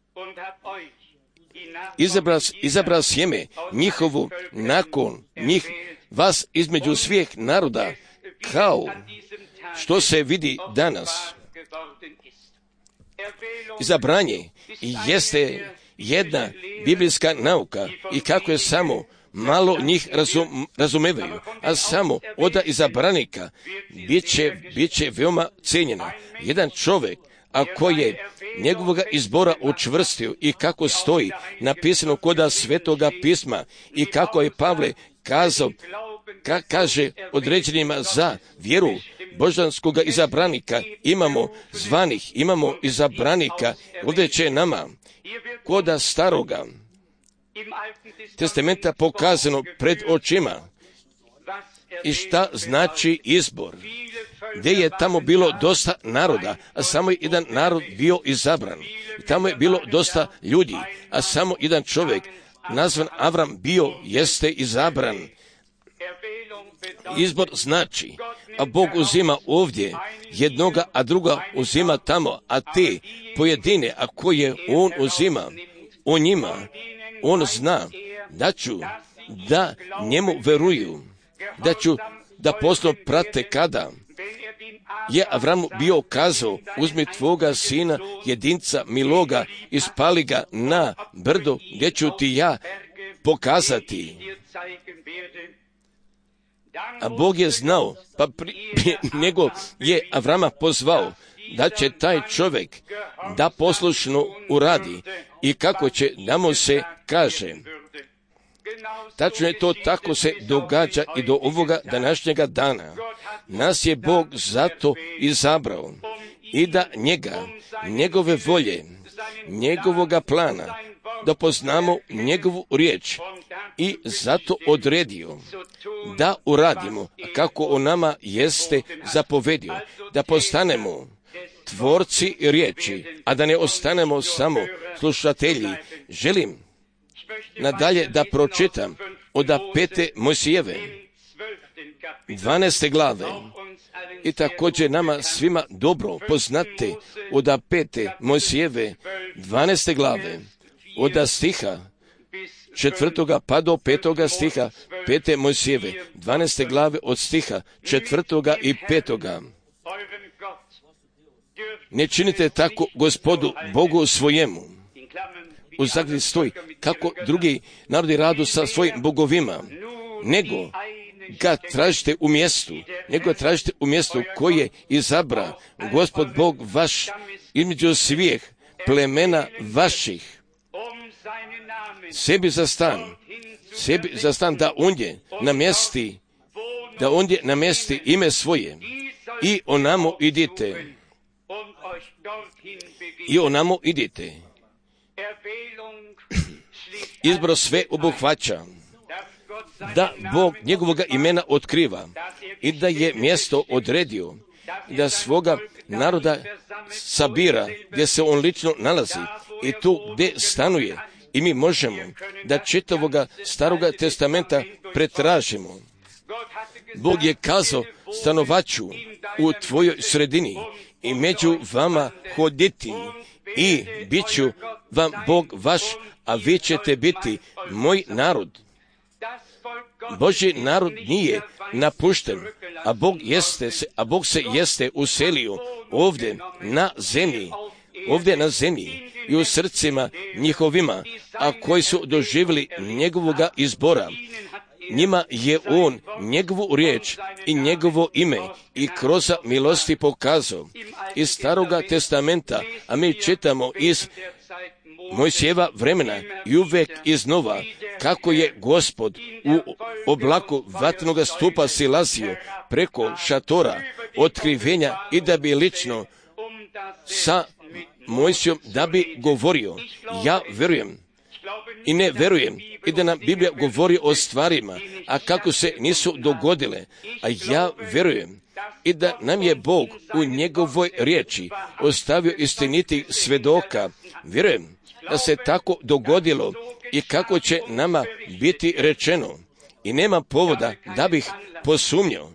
izabra, izabra sjeme njihovu nakon njih, vas između svih naroda, kao što se vidi danas. Izabranje jeste jedna biblijska nauka i kako je samo malo njih razum, razumevaju, a samo oda izabranika bit će, bit će veoma cijenjena. Jedan čovjek, ako je njegovoga izbora učvrstio i kako stoji napisano koda Svetoga pisma i kako je Pavle kazao, ka, kaže određenima za vjeru božanskoga izabranika, imamo zvanih, imamo izabranika, ovdje će nama koda Staroga testamenta pokazano pred očima i šta znači izbor, gdje je tamo bilo dosta naroda, a samo jedan narod bio izabran. I tamo je bilo dosta ljudi, a samo jedan čovjek nazvan Avram bio jeste izabran. Izbor znači, a Bog uzima ovdje jednoga, a druga uzima tamo, a te pojedine, a koje on uzima, o njima on zna da ću da njemu veruju, da ću da poslo prate kada je Avramu bio kazao, uzmi tvoga sina jedinca miloga i spali ga na brdo gdje ću ti ja pokazati. A Bog je znao, pa pri, nego je Avrama pozvao da će taj čovjek da poslušno uradi i kako će da mu se kaže. Tačno je to, tako se događa i do ovoga današnjega dana. Nas je Bog zato izabrao i da njega, njegove volje, njegovoga plana, da poznamo njegovu riječ i zato odredio da uradimo kako on nama jeste zapovedio, da postanemo tvorci riječi, a da ne ostanemo samo slušatelji. Želim nadalje da pročitam od pete Mojsijeve, dvanaeste glave, i također nama svima dobro poznate od pete Mojsijeve, dvanaeste glave, od stiha četvrtoga pa do petoga stiha, pete Mojsijeve, dvanaeste glave od stiha četvrtoga i petoga. Ne činite tako Gospodu Bogu svojemu. U zagradi stoji kako drugi narodi radu sa svojim bogovima, nego ga tražite u mjestu, nego tražite u mjestu koje izabra Gospod Bog vaš između svih plemena vaših. Sebi za stan, sebi za stan da ondje namjesti, da ondje namjesti ime svoje i onamo idite. I onamo idite. Izbor sve obuhvaća, da Bog njegovoga imena otkriva i da je mjesto odredio, da svoga naroda sabira gdje se on lično nalazi i tu gdje stanuje. I mi možemo da čitavoga Staroga testamenta pretražimo. Bog je kazao stanovaću u tvojoj sredini i među vama hoditi i bit ću vam Bog vaš, a vi ćete biti moj narod. Božji narod nije napušten, a Bog jeste, a Bog se jeste uselio ovdje na zemlji, ovdje na zemlji i u srcima njihovima, a koji su doživjeli njegovoga izbora. Njima je on njegovu riječ i njegovo ime i kroz milosti pokazao iz Staroga testamenta, a mi čitamo iz Mojsijeva vremena i uvijek iznova kako je Gospod u oblaku vatrenog stupa silazio preko šatora otkrivenja i da bi lično sa Mojsijom da bi govorio. Ja vjerujem i ne vjerujem i da nam Biblija govori o stvarima, a kako se nisu dogodile, a ja vjerujem i da nam je Bog u njegovoj riječi ostavio istinitih svedoka. Vjerujem da se tako dogodilo i kako će nama biti rečeno. I nema povoda da bih posumnjao.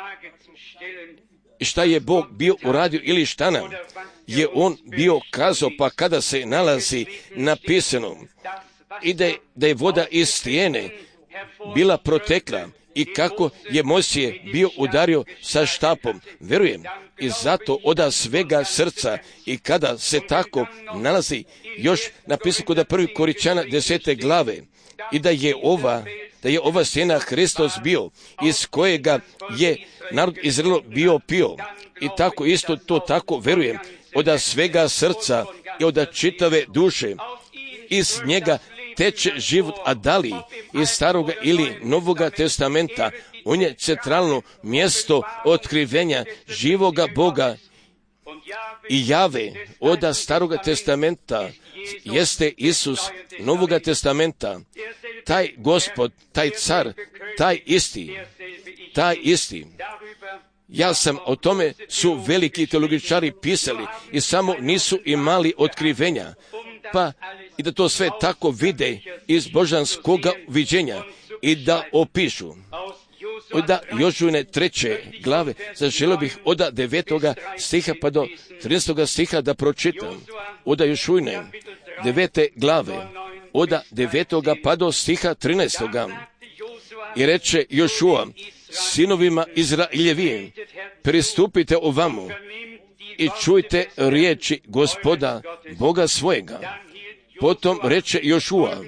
I šta je Bog bio uradio ili šta nam je on bio kazao, pa kada se nalazi napisano i da je, da je voda iz stijene bila protekla i kako je Mojsije bio udario sa štapom. Vjerujem i zato oda svega srca i kada se tako nalazi još napisano kod prvi Koričana desete glave i da je ova da je ova stijena Hristos bio, iz kojega je narod Izrael bio pio. I tako isto to tako vjerujem oda svega srca i oda čitave duše. Iz njega teče život, a da li iz Staroga ili Novoga testamenta, on je centralno mjesto otkrivenja živoga Boga i Jave. Oda Staroga testamenta jeste Isus, Novoga testamenta, taj Gospod, taj car, taj isti, taj isti. Ja sam o tome su veliki teologičari pisali i samo nisu imali otkrivenja, pa i da to sve tako vide iz božanskoga viđenja i da opišu. Oda Jožujne treće glave, zaželio bih oda devetoga stiha pa do trinaestoga stiha da pročitam. Oda Jožujne devete glave, oda devetoga pa do stiha trinaestoga. I reče Jošua sinovima Izraeljevim, pristupite ovamo i čujte riječi Gospoda Boga svojega. Potom reče Jošua,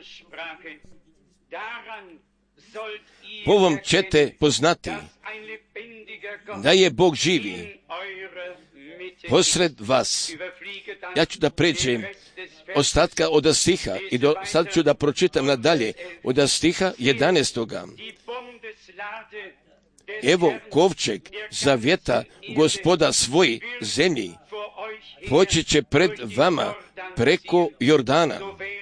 po ovom ćete poznati da je Bog živi posred vas. Ja ću da pređem ostatka od stiha i do, sad ću da pročitam nadalje od stiha jedanaestoga. Evo kovčeg zavjeta Gospoda svoj zemlji poći će pred vama preko Jordana.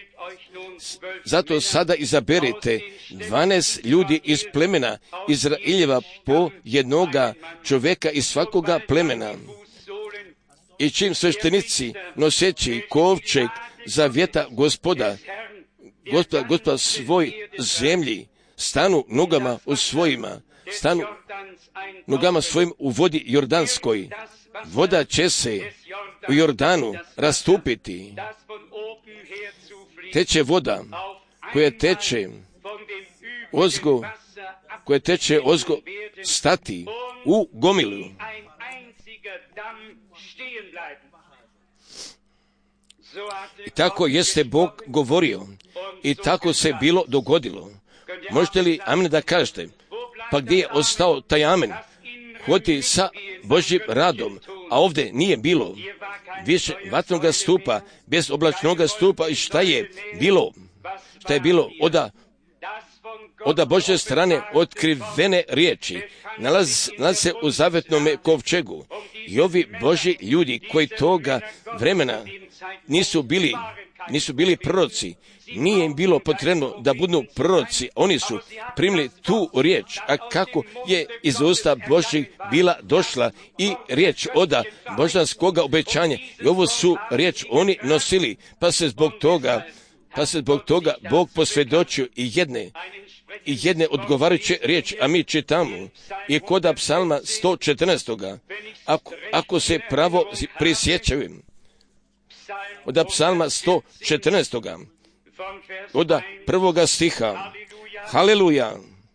Zato sada izaberite dvanaest ljudi iz plemena Izraeljeva po jednoga čovjeka iz svakoga plemena. I čim sveštenici noseći kovčeg zavjeta gospoda, gospoda, gospoda svoj zemlji, stanu nogama u svojima, stanu nogama svojim u vodi Jordanskoj. Voda će se u Jordanu rastupiti. Teče voda koja teče ozgo, koja teče ozgo stati u gomilu. I tako jeste Bog govorio i tako se bilo dogodilo. Možete li amen da kažete? Pa gdje je ostao taj amen? Hodi sa Božjim radom, a ovdje nije bilo više vatnog stupa, bez oblačnog stupa. I šta je bilo? Šta je bilo oda, oda Božje strane otkrivene riječi? Nalazi, nalazi se u zavetnom kovčegu. I ovi Božji ljudi koji toga vremena nisu bili, nisu bili proroci, nije im bilo potrebno da budu proroci, oni su primili tu riječ, a kako je iz usta Božjih bila došla i riječ oda božanskoga obećanja, i ovo su riječ oni nosili, pa se zbog toga, pa se zbog toga Bog posvjedočio i jedne, i jedne odgovarajuće riječi, a mi čitamo i koda psalma sto četrnaest. Ako, ako se pravo prisjećaju, od psalma sto četrnaest. Od prvoga stiha. Haleluja.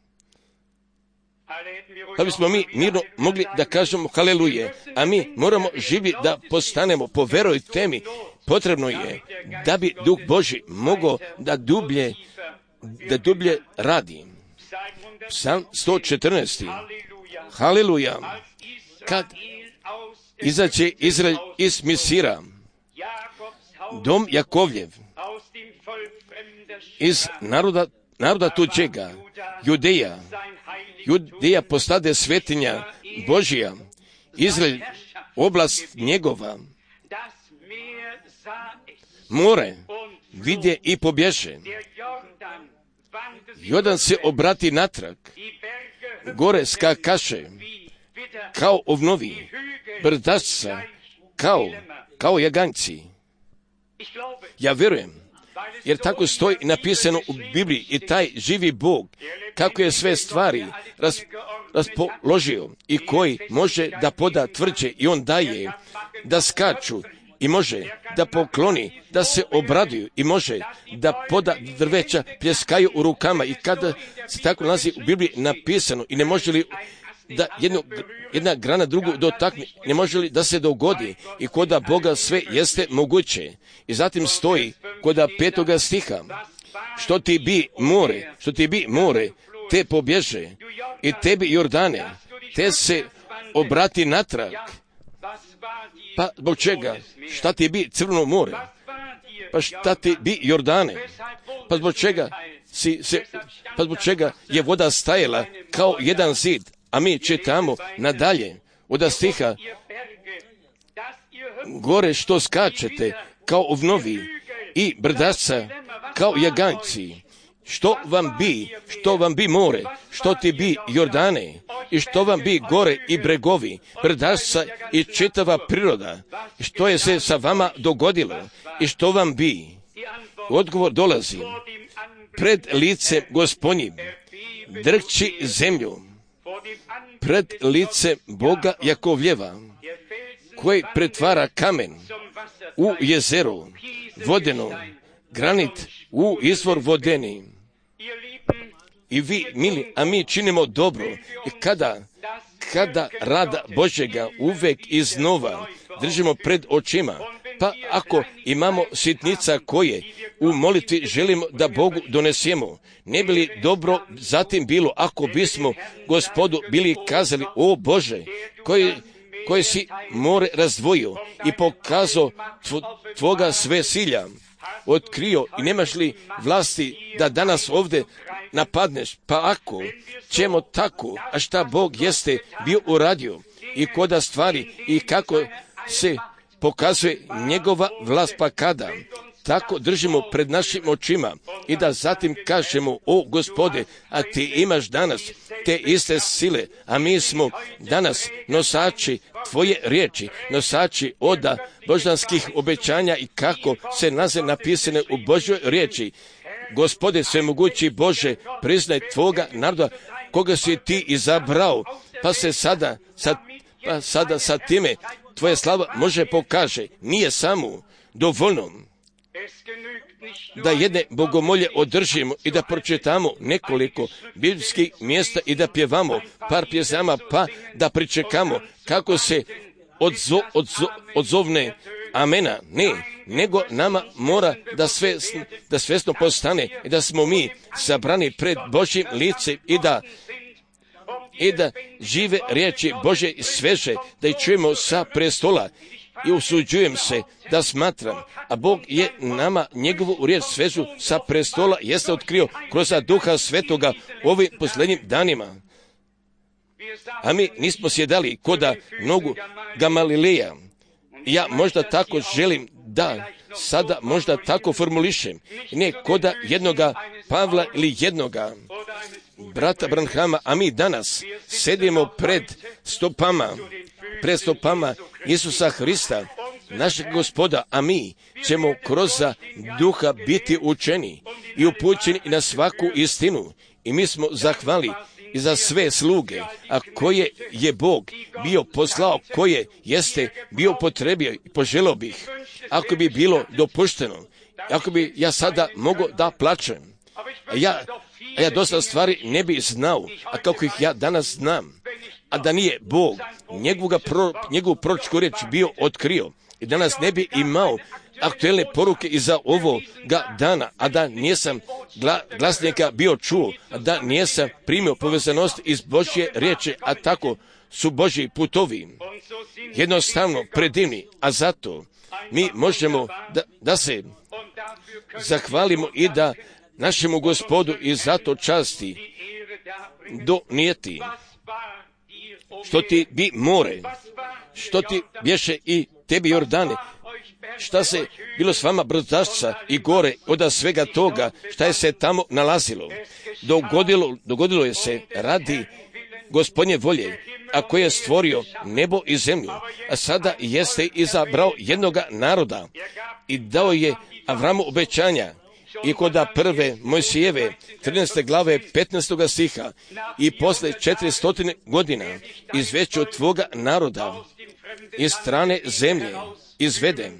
Pa bismo mi mirno mogli da kažemo haleluje, a mi moramo živi da postanemo po veroj temi. Potrebno je da bi Duh Božji mogao da dublje, da dublje radi. Psalm sto četrnaest. Haleluja. Kad izađe Izrael iz Misira, dom Jakovljev, iz naroda, naroda tuđega, Judeja, Judeja postade svetinja Božija, Izrael, oblast njegova, more, vidje i pobježe. Jordan se obrati natrag, gore skakaše, kao ovnovi, brdašca, kao, kao jaganjci. Ja vjerujem, jer tako stoji napisano u Bibliji, i taj živi Bog, kako je sve stvari ras, raspoložio i koji može da poda tvrđe i on daje da skaču i može da pokloni, da se obraduju i može da poda drveća pljeskaju u rukama. I kada se tako nalazi u Bibliji napisano, i ne može li da jedno, jedna grana drugu dotakne, ne može li da se dogodi, i koda Boga sve jeste moguće. I zatim stoji koda petoga stiha, što ti bi more, što ti bi more, te pobježe, i tebi Jordane, te se obrati natrag. Pa zbog čega? Šta ti bi Crveno more? Pa šta ti bi Jordane? Pa zbog čega si se, pa zbog čega je voda stajala kao jedan zid? A mi čitamo nadalje od stiha, gore što skačete kao ovnovi i brdašca kao jaganjci. Što vam bi, što vam bi more, što ti bi Jordane, i što vam bi gore i bregovi, brdašca i čitava priroda, što je se sa vama dogodilo, i što vam bi. Odgovor dolazi pred licem Gospodnjim, drhči zemlju, pred lice Boga Jakovljeva, koji pretvara kamen u jezero vodeno, granit u izvor vodeni. I vi, mili, a mi činimo dobro. I kada, kada rada Božjega uvek iznova držimo pred očima, pa ako imamo sitnica koje u molitvi želimo da Bogu donesemo, ne bi li dobro zatim bilo ako bismo Gospodu bili kazali: o Bože, koji, koji si more razdvojio i pokazao tvo, tvoga sve silja, otkrio, i nemaš li vlasti da danas ovdje napadneš? Pa ako ćemo tako, a šta Bog jeste bio uradio i koda stvari i kako se pokazuje njegova vlast, pa kada tako držimo pred našim očima i da zatim kažemo: o Gospode, a ti imaš danas te iste sile, a mi smo danas nosači tvoje riječi, nosači oda božanskih obećanja i kako se nalaze napisane u Božjoj riječi. Gospode svemogući Bože, priznaj tvoga naroda koga si ti izabrao, pa se sada, sad, pa sada sa time tvoja slava može pokaže. Nije samo dovoljno da jedne bogomolje održimo i da pročitamo nekoliko biblijskih mjesta i da pjevamo par pjesama, pa da pričekamo kako se odzo, odzo, odzovne amena. Ne, nego nama mora da, sve, da svjesno postane i da smo mi sabrani pred Božjim licem i da i da žive riječi Božje sveže, da ih čujemo sa prestola. I usuđujem se da smatram, a Bog je nama njegovu riječ svežu sa prestola jeste otkrio kroz Duha Svetoga u ovim posljednjim danima. A mi nismo sjedali koda nogu Gamalileja. Ja možda tako želim da sada možda tako formulišem. Ne koda jednoga Pavla ili jednoga brata Branhama, a mi danas sedimo pred stopama, pred stopama Isusa Hrista, našeg Gospoda, a mi ćemo kroz Duha biti učeni i upućeni na svaku istinu. I mi smo zahvali i za sve sluge, a koje je Bog bio poslao, koje jeste bio potrebio i poželio bih, ako bi bilo dopušteno, ako bi ja sada mogao da plačem, a ja, a ja dosta stvari ne bi znao, a kako ih ja danas znam, a da nije Bog njegovu, pro, njegovu proročku riječ bio otkrio i danas ne bi imao aktuelne poruke iza ovoga dana, a da nijesam gla, glasnika bio čuo, a da nijesam primio povezanost iz Božje riječi, a tako su Božji putovi jednostavno predivni, a zato mi možemo da, da se zahvalimo i da našemu Gospodu i zato časti donijeti. Što ti bi more, što ti bješe i tebi Jordane, šta se bilo s vama brdašca i gore od svega toga, šta je se tamo nalazilo. Dogodilo, dogodilo je se radi Gospodnje volje, a koji je stvorio nebo i zemlju, a sada jeste izabrao jednoga naroda i dao je Avramu obećanja. I koda prve Mojsijeve trinaeste glave petnaestog stiha i posle četiristo godina izveću tvoga naroda iz strane zemlje izveden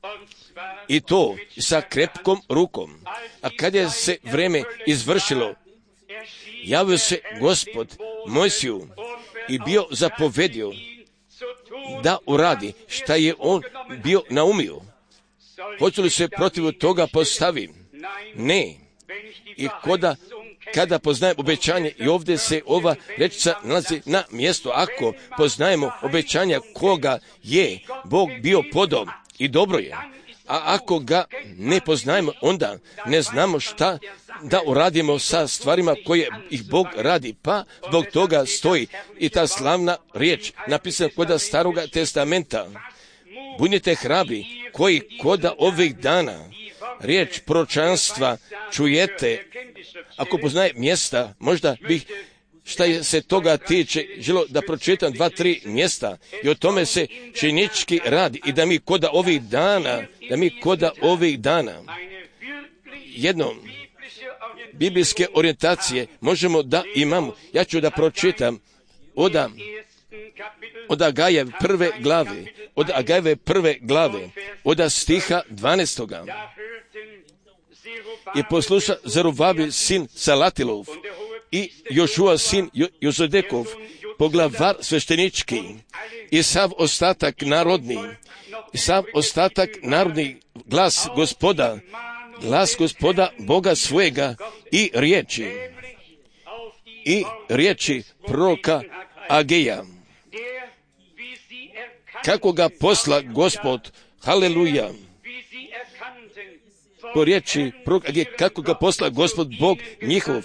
i to sa krepkom rukom. A kad je se vreme izvršilo, javio se Gospod Mojsiju i bio zapovedio da uradi šta je on bio naumio. Hoće li se protiv toga postaviti? Ne. I koda, kada poznajem obećanje, i ovdje se ova rečica nalazi na mjestu, ako poznajemo obećanja koga je Bog bio podao i dobro je, a ako ga ne poznajemo, onda ne znamo šta da uradimo sa stvarima koje ih Bog radi, pa zbog toga stoji i ta slavna riječ napisana koda Staroga testamenta. Budite hrabri koji koda ovih dana riječ proročanstva čujete. Ako poznaje mjesta, možda bih šta se toga tiče želio da pročitam dva, tri mjesta i o tome se činički radi i da mi koda ovih dana, da mi koda ovih dana jednom biblijske orijentacije možemo da imamo. Ja ću da pročitam od, od Agajev prve glave, od Agajeve prve glave, od stiha dvanaestoga. I posluša Zerubabil sin Salatilov i Jošua sin jo- Jozadekov, poglavar sveštenički i sav ostatak narodni, i sav ostatak narodni glas Gospoda, glas Gospoda Boga svojega i riječi, i riječi proroka Ageja, kako ga posla Gospod, haleluja, po riječi proroka Ageja, kako ga posla Gospod Bog njihov.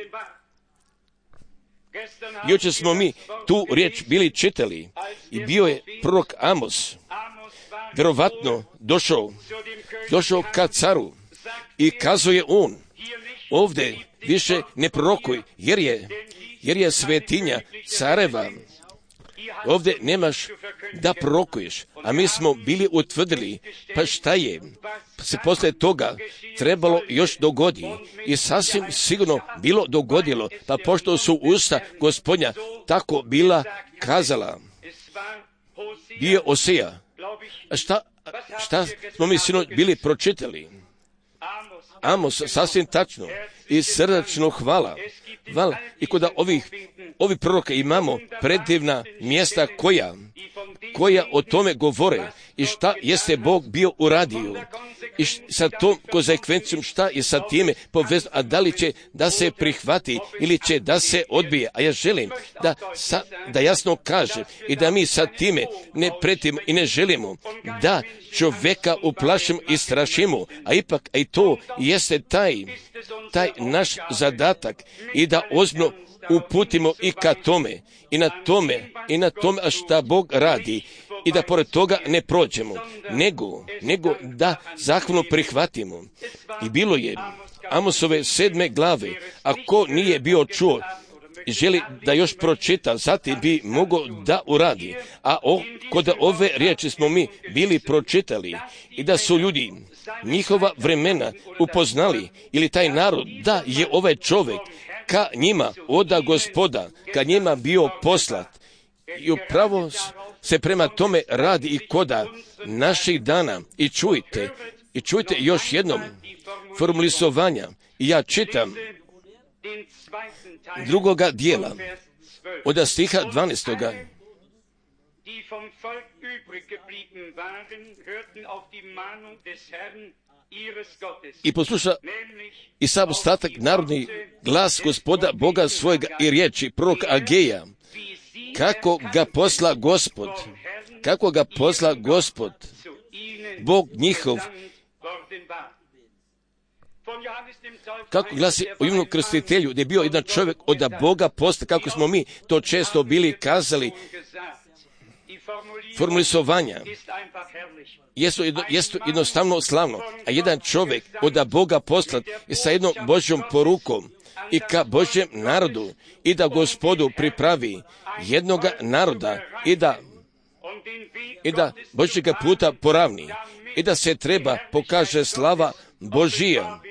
Jučer smo mi tu riječ bili čitali i bio je prorok Amos, vjerovatno došao, došao ka caru i kazuje on, ovdje više ne prorokuj, jer je, jer je svetinja careva ovdje nemaš da prorokuješ, a mi smo bili utvrdili, pa šta je se poslije toga trebalo još dogodi i sasvim sigurno bilo dogodilo, pa pošto su usta Gospodnja tako bila kazala. Bio Osija. A šta, šta smo mi sinoć bili pročitali? Amos, sasvim tačno i srdačno hvala. Hvala. I kod ovih, ovih proroka imamo predivna mjesta koja, koja o tome govore i šta jeste Bog bio uradio. I sa tom konsekvencijom šta je sa time povezano, a da li će da se prihvati ili će da se odbije. A ja želim da, sa, da jasno kažem i da mi sa time ne pretimo i ne želimo da čovjeka uplašimo i strašimo, a ipak i to jeste taj, taj naš zadatak i da ozbiljno uputimo i ka tome i na tome i na tome a šta Bog radi i da pored toga ne prođemo, nego, nego da zahvalno prihvatimo. I bilo je Amosove sedme glave, a ko nije bio čuo i želi da još pročita, zatim bi mogao da uradi. A o, kod ove riječi smo mi bili pročitali i da su ljudi njihova vremena upoznali ili taj narod da je ovaj čovjek ka njima oda Gospoda, ka njima bio poslat. I upravo se prema tome radi i koda naših dana. I čujte, i čujte još jednom formulisovanja. I ja čitam drugoga dijela od stiha dvanaestoga. I posluša i sav ostatak narodni glas Gospoda Boga svojega i riječi proroka Ageja, kako ga posla Gospod, kako ga posla Gospod, Bog njihov, kako glasi o Ivanu Krstitelju, gdje je bio jedan čovjek od Boga posla, kako smo mi to često bili kazali, formulisovanja, jesu, jesu jednostavno slavno, a jedan čovjek od Boga poslat je sa jednom Božjom porukom i ka Božjem narodu i da Gospodu pripravi jednoga naroda i da, i da Božjega puta poravni i da se treba pokaže slava Božija.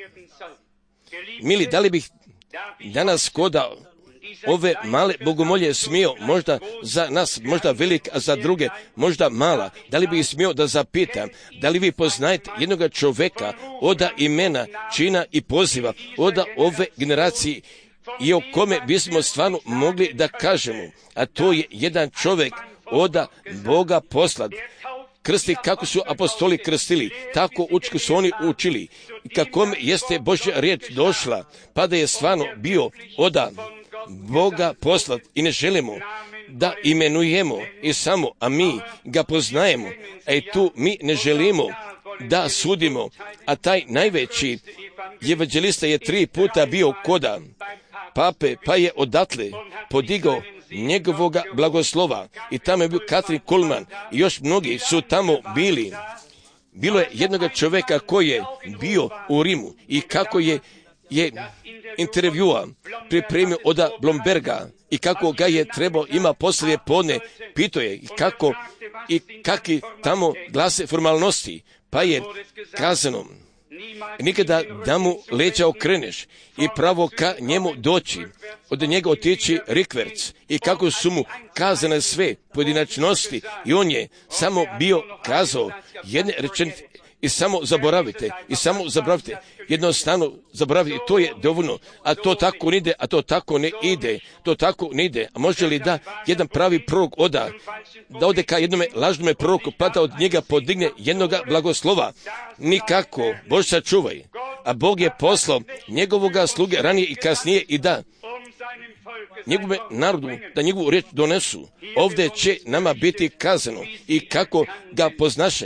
Mili, da li bih danas koda ove male bogomolje smio, možda za nas, možda velik, a za druge, možda mala, da li bih smio da zapitam, da li vi poznajete jednoga čovjeka oda imena, čina i poziva, oda ove generacije i o kome bismo stvarno mogli da kažemo, a to je jedan čovjek oda Boga poslat. Krsti kako su apostoli krstili, tako učku su oni učili, i kakome jeste Božja riječ došla, pa da je stvarno bio oda Boga poslat i ne želimo da imenujemo i samo, a mi ga poznajemo, a i tu mi ne želimo da sudimo, a taj najveći evanđelista je tri puta bio koda pape, pa je odatle podigao njegovoga blagoslova i tamo je bio Katrin Kuhlman i još mnogi su tamo bili. Bilo je jednoga čovjeka koji je bio u Rimu i kako je je intervjua pripremio od Blomberga i kako ga je trebao ima poslije podne, pitao je i kako i kakvi tamo glase formalnosti, pa je kazano nikada da mu leđa okreneš i pravo ka njemu doći, od njega otići rikverc i kako su mu kazane sve pojedinačnosti i on je samo bio kazao jedne rečenice i samo zaboravite, i samo zaboravite, jednostavno zaboravite, i to je dovoljno, a to tako ne ide, a to tako ne ide, to tako ne ide, a može li da jedan pravi prorok oda, da ode ka jednome lažnome proroku, pa da od njega podigne jednoga blagoslova? Nikako, Bože sačuvaj, a Bog je poslao njegovoga sluge ranije i kasnije i da njegove narodu, da njegovu riječ donesu. Ovdje će nama biti kazano i kako ga poznaše,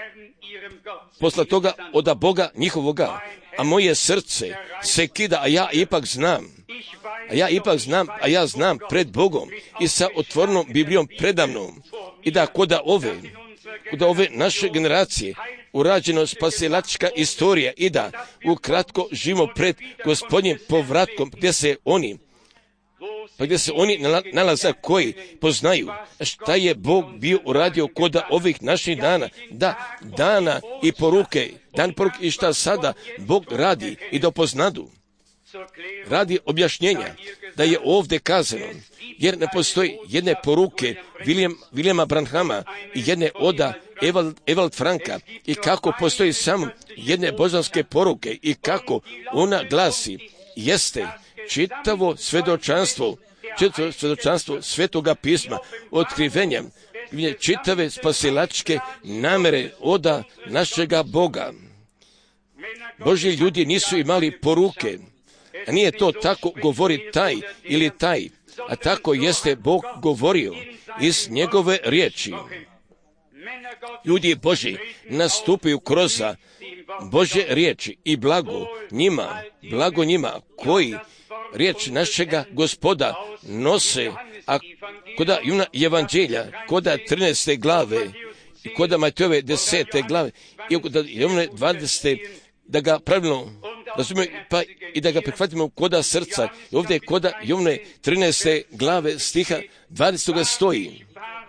posle toga od Boga njihovoga, a moje srce se kida, a ja ipak znam, a ja ipak znam, a ja znam pred Bogom i sa otvorenom Biblijom predamnom i da kod ove, kod ove naše generacije urađeno spasilačka istorija i da ukratko živimo pred Gospodnjim povratkom gdje se oni pa gdje se oni nalaze koji poznaju šta je Bog bio uradio kod ovih naših dana, da dana i poruke, dan poruke i šta sada Bog radi i da poznadu. Radi objašnjenja da je ovdje kazano, jer ne postoji jedne poruke William, Williama Branhama i jedne oda Evald, Evald Franka i kako postoji samo jedne božanske poruke i kako ona glasi, jeste čitavo svedočanstvo, čitavo svedočanstvo Svetoga pisma, otkrivenja, čitave spasilačke namere oda našega Boga. Božji ljudi nisu imali poruke, a nije to tako govori taj ili taj, a tako jeste Bog govorio iz njegove riječi. Ljudi Božji nastupaju kroz Božje riječi i blago njima, blago njima koji riječ našega Gospoda nose, a koda Juna Evanđelja, koda trinaeste glave, i koda Matejove desete glave, i koda Jovne dvadesete, da ga pravilno razumijemo, pa i da ga prihvatimo koda srca. I ovdje je koda Jovne trinaeste glave stiha dvadesetog stoji.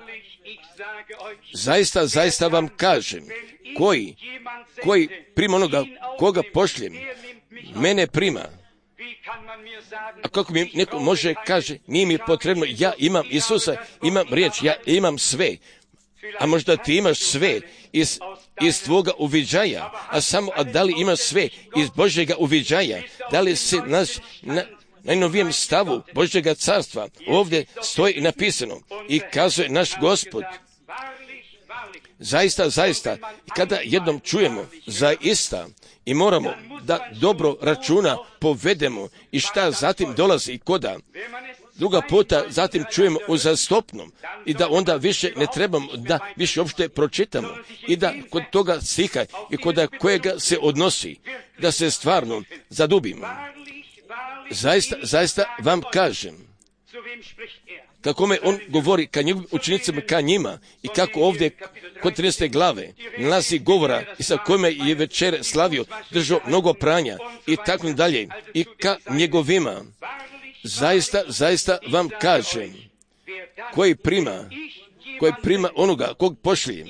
Zaista, zaista vam kažem, koji, koji prima onoga koga pošljem, mene prima. A kako mi neko može, kaže, nije mi potrebno, ja imam Isusa, imam riječ, ja imam sve. A možda ti imaš sve iz, iz tvoga uviđaja, a samo, a da li imaš sve iz Božjega uviđaja? Da li si naš, na najnovijem stavu Božjega carstva? Ovdje stoji napisano i kazuje naš Gospod. Zaista, zaista, kada jednom čujemo zaista i moramo da dobro računa povedemo i šta zatim dolazi i koda. Druga puta zatim čujemo uzastopnom i da onda više ne trebamo da više uopšte pročitamo i da kod toga stiha i kod kojega se odnosi, da se stvarno zadubimo. Zaista, zaista vam kažem, kako me on govori ka njegovim učenicima, ka njima i kako ovdje kod trinaeste glave nalazi govora i sa kojima je večer slavio, držao mnogo pranja i tako dalje i ka njegovima. Zaista, zaista vam kažem, koji prima, koji prima onoga kog pošlijem.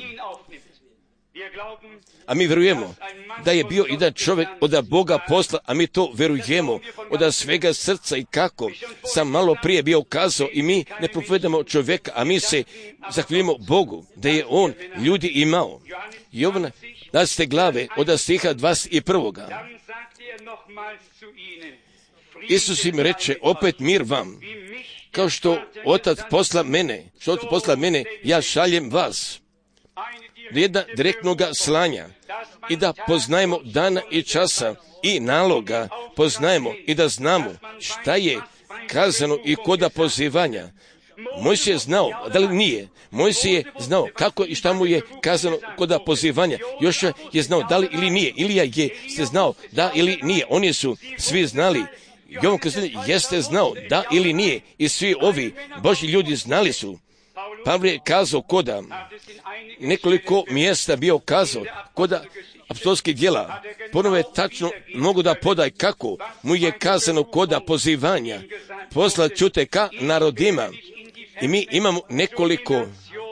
A mi vjerujemo da je bio jedan čovjek od Boga posla, a mi to vjerujemo od svega srca i kako sam malo prije bio kazao i mi ne propovedamo čovjeka, a mi se zahvaljujemo Bogu da je on ljudi imao. Jovana dvadesete glave od stiha dvadeset prvoga. Isus im reče, opet mir vam, kao što Otac posla mene, što Otac posla mene, ja šaljem vas. Jedna direktnoga slanja i da poznajemo dana i časa i naloga, poznajemo i da znamo šta je kazano i koda pozivanja. Mojsije je znao, da li nije? Mojsije je znao kako i šta mu je kazano koda pozivanja. Jošua je znao da li ili nije. Ilija je se znao da ili nije. Oni su svi znali. Jovan Krstitelj jeste znao da ili nije. I svi ovi Božji ljudi znali su. Pavle je kazao koda, nekoliko mjesta bio kazao, koda apostolskih djela, ponovo je tačno mogu da podaj kako mu je kazano koda pozivanja, poslat ću te ka narodima. I mi imamo nekoliko,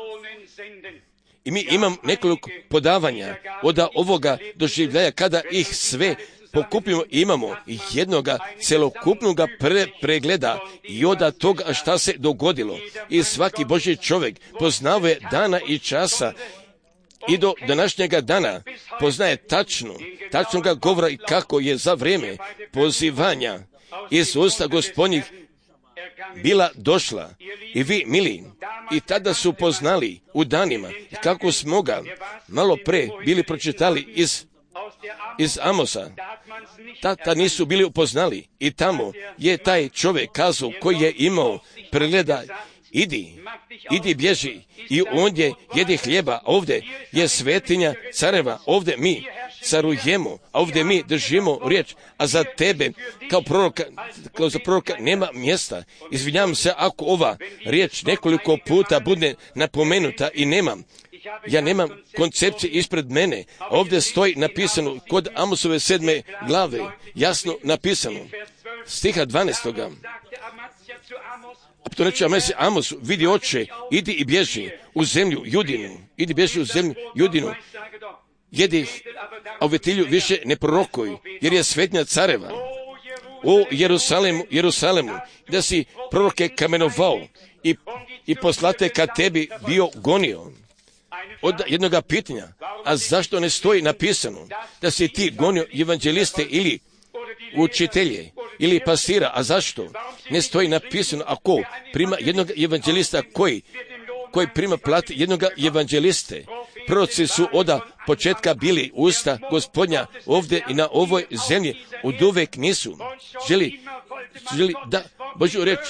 i mi imamo nekoliko podavanja od ovoga doživljaja, kada ih sve pokupimo, imamo jednoga celokupnoga pre, pregleda i od toga šta se dogodilo. I svaki Božji čovjek poznave dana i časa i do današnjega dana poznaje tačno, tačno ga govora i kako je za vrijeme pozivanja iz usta Gospodnjih bila došla. I vi, mili, i tada su poznali u danima kako smo ga malo pre bili pročitali iz iz Amosa. Tada nisu bili upoznali i tamo je taj čovjek kazao koji je imao pregleda, idi, idi bježi i ondje jedi hljeba, a ovdje je svetinja careva, ovdje mi carujemo, a ovdje mi držimo riječ, a za tebe kao proroka, kao za proroka nema mjesta. Izvinjavam se ako ova riječ nekoliko puta bude napomenuta i nemam Ja nemam koncepcije ispred mene. Ovdje stoji napisano kod Amosove sedme glave, jasno napisano, stiha dvanaestoga. A to reče Amos, Amosu, vidi oče, idi i bježi u zemlju Judinu, idi bježi u zemlju Judinu, jedi, a u Betilju više ne prorokuj, jer je svetnja careva. O Jerusalemu, Jerusalemu, da si proroke kamenovao i, i poslate ka tebi bio gonio. Od jednoga pitanja, a zašto ne stoji napisano da si ti gonio evanđeliste ili učitelje ili pastira, a zašto ne stoji napisano ako prima jednog evanđelista koji, koji prima plati jednog evanđeliste? Proroci su od početka bili usta Gospodnja ovdje i na ovoj zemlji, oduvek nisu. Želi, želi da Božju reč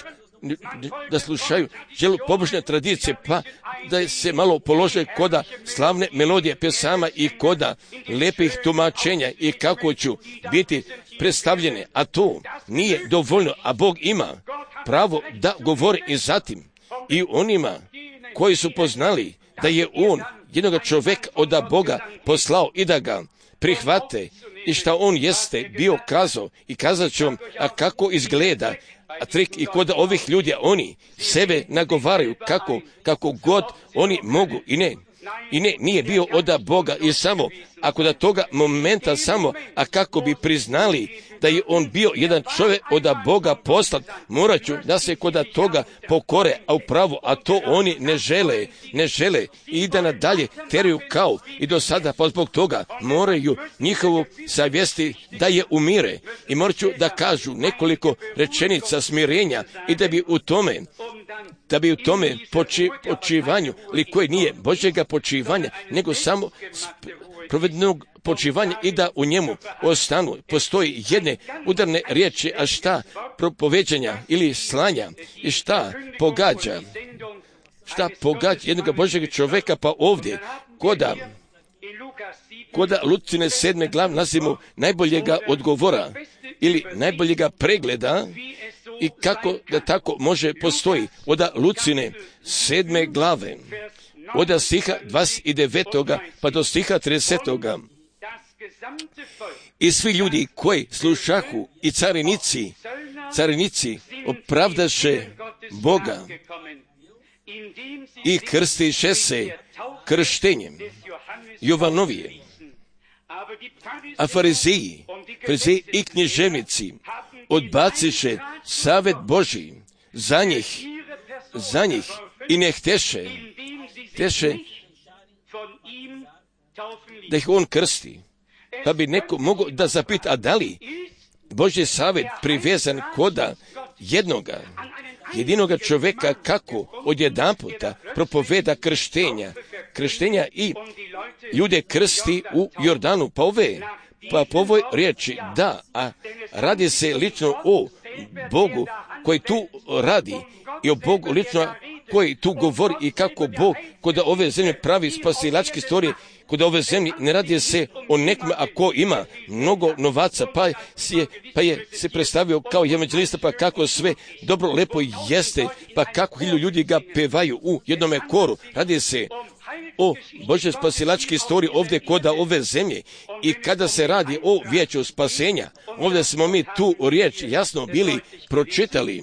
da slušaju, želu pobožne tradicije, pa da se malo polože koda slavne melodije pjesama i koda lepih tumačenja i kako ću biti predstavljene, a to nije dovoljno, a Bog ima pravo da govori i zatim i onima koji su poznali da je On jednog čovjeka od Boga poslao i da ga prihvate i šta On jeste bio kazao i kazat ću vam, a kako izgleda a trik i kod ovih ljudi, oni sebe nagovaraju kako, kako god oni mogu i ne. I ne, nije bio od Boga i samo, ako da toga momenta samo, a kako bi priznali da je on bio jedan čovjek od Boga poslat, morat ću da se kod toga pokore, a upravo, a to oni ne žele, ne žele i da nadalje teraju kao i do sada, pa zbog toga moraju njihovu savjesti da je umire i morat ću da kažu nekoliko rečenica smirenja i da bi u tome da bi u tome poči, počivanju, li koje nije Božjega počivanja, nego samo provednog počivanja i da u njemu ostanu. Postoji jedne udarne riječi, a šta propoveđanja ili slanja i šta pogađa, šta pogađa jednog Božjeg čovjeka, pa ovdje koda koda Lucine sedme glav nazimo najboljega odgovora ili najboljega pregleda i kako da tako može postoji od Lucine sedme glave, od stiha dvadeset devetoga pa do stiha tridesetoga. I svi ljudi koji slušahu i carinici, carinici opravdaše Boga i krstiše se krštenjem Jovanovije. A farizeji, farizeji i književnici odbaciše savjet Božji za njih, za njih i ne hteše, teše da ih on krsti. Pa bi neko mogao da zapita, a da li Božji savjet privezan koda jednoga, jedinoga čovjeka kako odjedanputa propoveda krštenja, krštenja i ljude krsti u Jordanu, pa ove, pa po ovoj riječi da, a radi se lično o Bogu koji tu radi i o Bogu lično koji tu govori i kako Bog kod ove zemlje pravi spasilačke storije, kod ove zemlje ne radi se o nekome ako ima mnogo novaca, pa je, pa je se predstavio kao evanđelista, pa kako sve dobro lepo jeste, pa kako hiljadu ljudi ga pevaju u jednome koru. Radi se o Božje spasilačke istorije ovdje kod ove zemlje i kada se radi o vijeću spasenja, ovdje smo mi tu riječ jasno bili pročitali.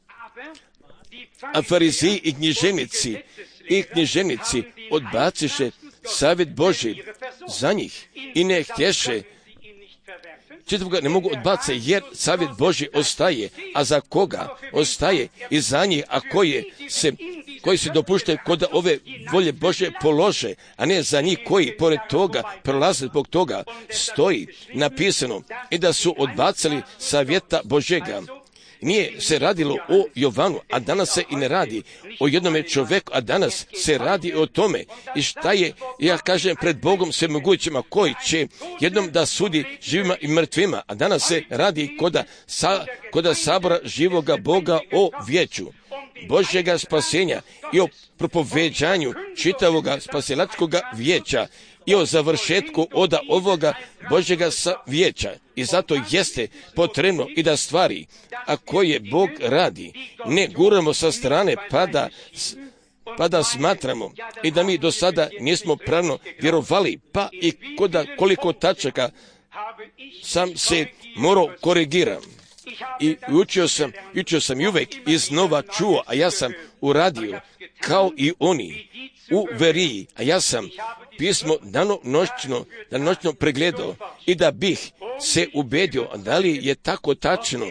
A fariziji i književnici i književnici odbaciše savjet Božji za njih i ne htješe, čitavoga ne mogu odbaciti jer savjet Božji ostaje, a za koga ostaje i za njih, a koje se koji se dopuštaju kod ove volje Božje polože, a ne za njih koji pored toga prolaze zbog toga stoji napisano i da su odbacili savjeta Božjega. Nije se radilo o Jovanu, a danas se i ne radi o jednome čovjeku, a danas se radi o tome i šta je, ja kažem, pred Bogom svemogućima koji će jednom da sudi živima i mrtvima, a danas se radi koda, sa, koda sabora živoga Boga o vijeću Božjega spasenja i o propoveđanju čitavoga spasilačkoga vijeća i o završetku od ovoga Božjega vijeća. I zato jeste potrebno i da stvari, a koje Bog radi, ne guramo sa strane pa da, pa da smatramo i da mi do sada nismo pravno vjerovali, pa i koda koliko tačaka sam se morao korigiram. I učio sam, učio sam i uvek iznova čuo, a ja sam uradio kao i oni u veriji, a ja sam pismo danonoćno, danonoćno pregledao i da bih se ubedio da li je tako tačno.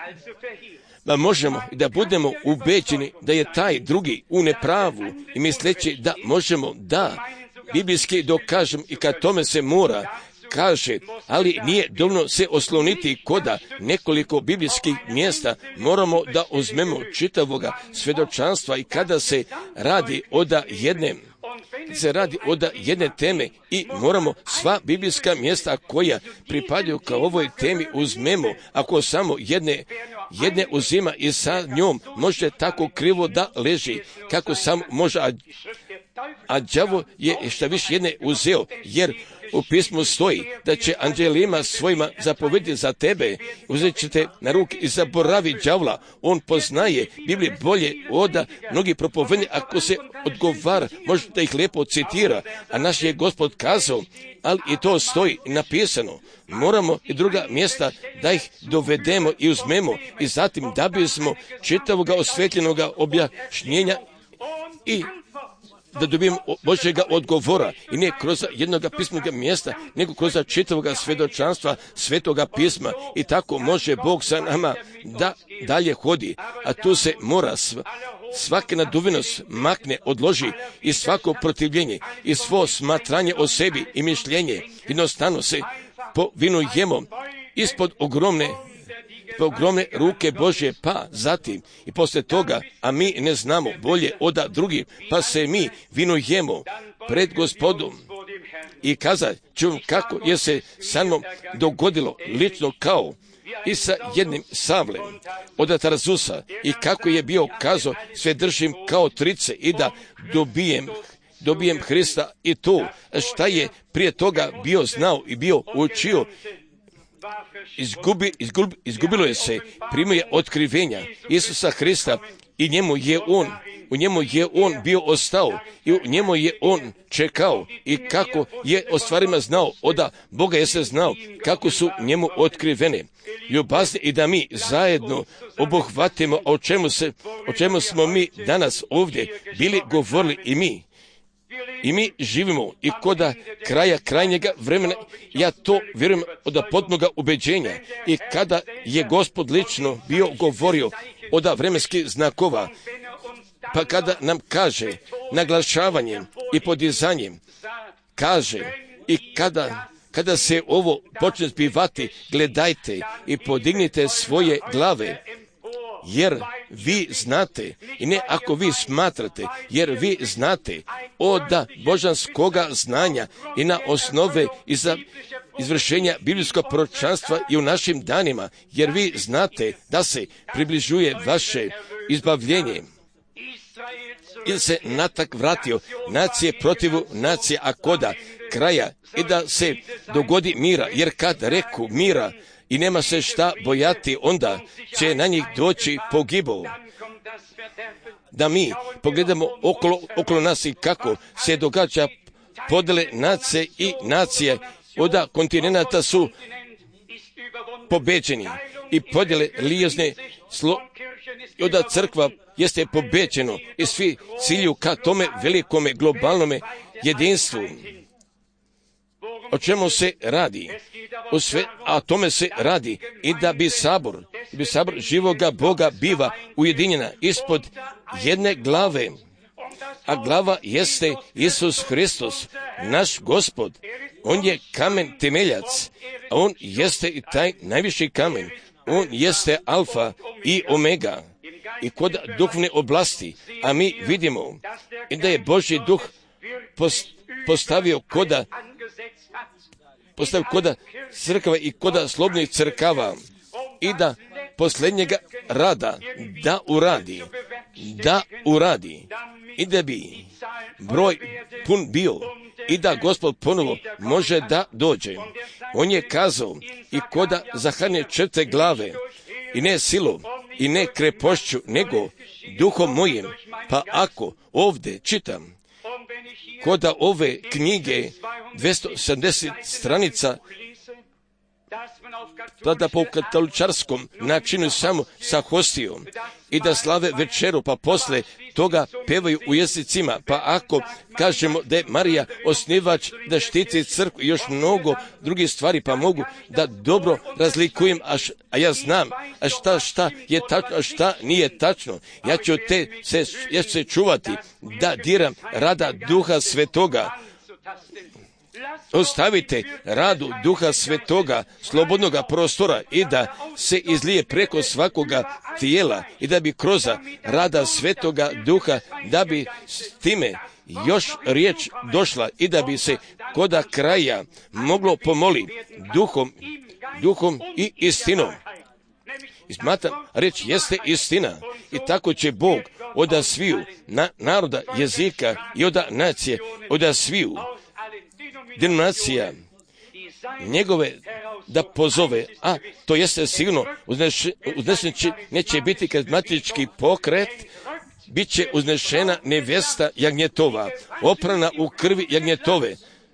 Da možemo da budemo ubeđeni da je taj drugi u nepravu i misleći da možemo da biblijski dokažem i kad tome se mora kaže, ali nije dovoljno se osloniti koda nekoliko biblijskih mjesta, moramo da uzmemo čitavoga svjedočanstva i kada se radi od jedne se radi od jedne teme i moramo sva biblijska mjesta koja pripadaju kao ovoj temi uzmemo, ako samo jedne jedne uzima i sa njom može tako krivo da leži, kako sam može, a, a đavo je šta više jedne uzeo, jer u pismu stoji da će anđelima svojima zapovjediti za tebe, uzet ćete na ruke i zaboravi đavla, on poznaje Biblije bolje od mnogi propovedni, ako se odgovara, može da ih lijepo citira, a naš je Gospod kazao, ali i to stoji napisano. Moramo i druga mjesta da ih dovedemo i uzmemo i zatim da bismo čitavoga osvetljenoga objašnjenja i da dobijemo Božjega odgovora i ne kroz jednoga pismoga mjesta, nego kroz čitavoga svjedočanstva Svetoga pisma i tako može Bog sa nama da dalje hodi, a tu se mora sv, svaka naduvenost makne, odloži i svako protivljenje i svo smatranje o sebi i mišljenje, jednostavno se povinujemo ispod ogromne ogromne ruke Božje, pa zatim i poslije toga, a mi ne znamo bolje od drugih, pa se mi vinujemo pred Gospodom i kazat ću kako je se sa mnom dogodilo lično kao i sa jednim Savlem od Tarzusa i kako je bio kazao sve držim kao trice i da dobijem dobijem Hrista i to šta je prije toga bio znao i bio učio. Izgubi, izgubi, izgubilo je se primjer otkrivenja Isusa Hrista i njemu je on, u njemu je on bio ostao i u njemu je on čekao i kako je o stvarima znao, oda Boga je se znao, kako su njemu otkrivene. Ljubazni i da mi zajedno obuhvatimo o čemu, se, o čemu smo mi danas ovdje bili govorili i mi. I mi živimo i koda kraja krajnjega vremena, ja to vjerujem od potpunoga ubeđenja. I kada je Gospod lično bio govorio od vremenskih znakova, pa kada nam kaže naglašavanjem i podizanjem, kaže i kada, kada se ovo počne zbivati, gledajte i podignite svoje glave, jer vi znate, i ne ako vi smatrate, jer vi znate od božanskoga znanja i na osnove iza izvršenja biblijskog proročanstva i u našim danima, jer vi znate da se približuje vaše izbavljenje. Ili se natak vratio nacije protivu nacije, a koda kraja i da se dogodi mira, jer kad reku mira, i nema se šta bojati, onda će na njih doći pogibao. Da mi pogledamo okolo, okolo nas i kako se događa podjele nacije i nacije, od kontinenta su pobeđeni i podjele lijezne slo, od crkva jeste pobeđeno i svi cilju ka tome velikome globalnome jedinstvu. O čemu se radi? O sve, a tome se radi i da bi sabor, da bi sabor živoga Boga biva ujedinjena ispod jedne glave, a glava jeste Isus Hristos, naš Gospod. On je kamen temeljac, a on jeste i taj najviši kamen. On jeste alfa i omega i kod duhovne oblasti, a mi vidimo i da je Božji duh postavio koda postavio koda crkava i koda slobodnih crkava i da posljednjega rada da uradi, da uradi i da bi broj pun bio i da Gospod ponovo može da dođe. On je kazao i koda zahrane četiri glave i ne silom i ne krepošću, nego duhom mojim. Pa ako ovdje čitam koda ove knjige dvjesto sedamdeset stranica tada po katoličarskom načinu samo sa hostijom i da slave večeru, pa posle toga pevaju u jezicima. Pa ako kažemo da je Marija osnivač, da štiti crkvu i još mnogo drugih stvari, pa mogu da dobro razlikujem, a, š, a ja znam a šta šta je tačno, a šta nije tačno. Ja ću te se, ja ću se čuvati da diram rada Duha Svetoga. Ostavite radu Duha Svetoga slobodnoga prostora i da se izlije preko svakoga tijela i da bi kroz rada Svetoga Duha, da bi s time još riječ došla i da bi se koda kraja moglo pomoli duhom, duhom i istinom. I smatram, reč jeste istina i tako će Bog oda sviju na naroda, jezika i oda nacije, oda sviju denominacija njegove da pozove, a to jeste sigurno uznešenči neće biti karizmatički pokret, bit će uznešena nevjesta jagnjetova, oprana u krvi jagnjetove.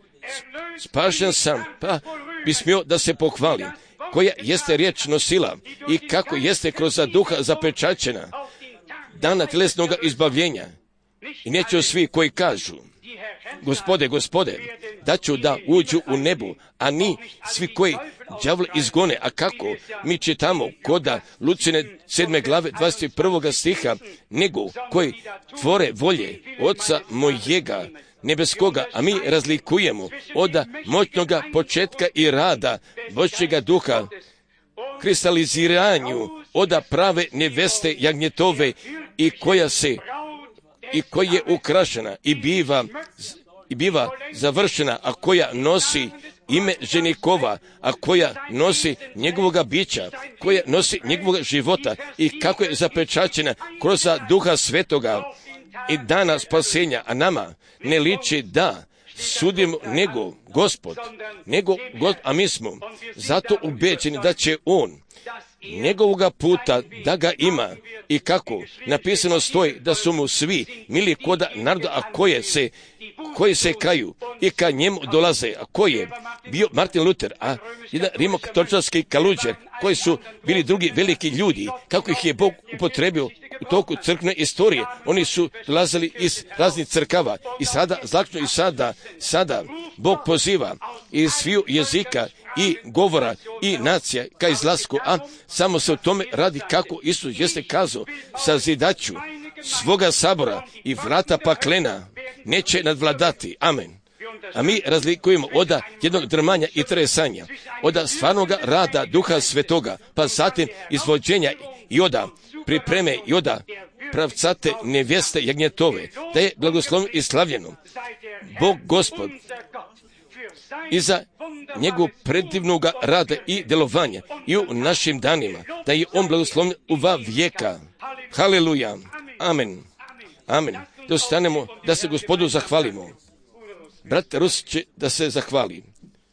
Spašen sam, pa bi smio da se pohvalim, koja jeste riječ nosila i kako jeste kroz duha zapečaćena, dana tjelesnog izbavljenja. I neće svi koji kažu, Gospode, Gospode, da ću da uđu u nebu, a ni svi koji đavla izgone. A kako? Mi čitamo koda Lucine sedme glave dvadeset prvog stiha, nego koji tvore volje Oca mojega nebeskoga, a mi razlikujemo od moćnoga početka i rada Božjega duha, kristaliziranju od prave neveste jagnjetove i koja se i koja je ukrašena i biva i biva završena, a koja nosi ime ženikova, a koja nosi njegovoga bića, koja nosi njegovog života i kako je zapečaćena kroz Duha Svetoga i dana spasenja, a nama ne liči da sudimo nego Gospod, nego God, a mi smo zato ubeđeni da će On njegovoga puta da ga ima i kako napisano stoji da su mu svi mili koda naroda, a koje se koji se kaju i ka njemu dolaze, a koji je bio Martin Luther, a jedan rimokatoličarski kaluđer, koji su bili drugi veliki ljudi, kako ih je Bog upotrebio u toku crkvene istorije. Oni su dolazili iz raznih crkava i sada, zlačno i sada, sada Bog poziva iz sviju jezika i govora i nacija ka izlasku, a samo se o tome radi kako Isus jeste kazao, sazidaću svoga sabora i vrata paklena neće nadvladati. Amen. A mi razlikujemo od jednog drmanja i tresanja, od stvarnog rada Duha Svetoga, pa zatim izvođenja i od pripreme i od pravcate nevjeste jagnjetove, da je blagoslovno i slavljeno Bog Gospod iza njegovog predivnog rada i delovanja i u našim danima, da je On blagoslovljen u va vijeka. Haleluja. Amen. Amen. Da ostanemo, da se Gospodu zahvalimo. Brat Rus će da se zahvali.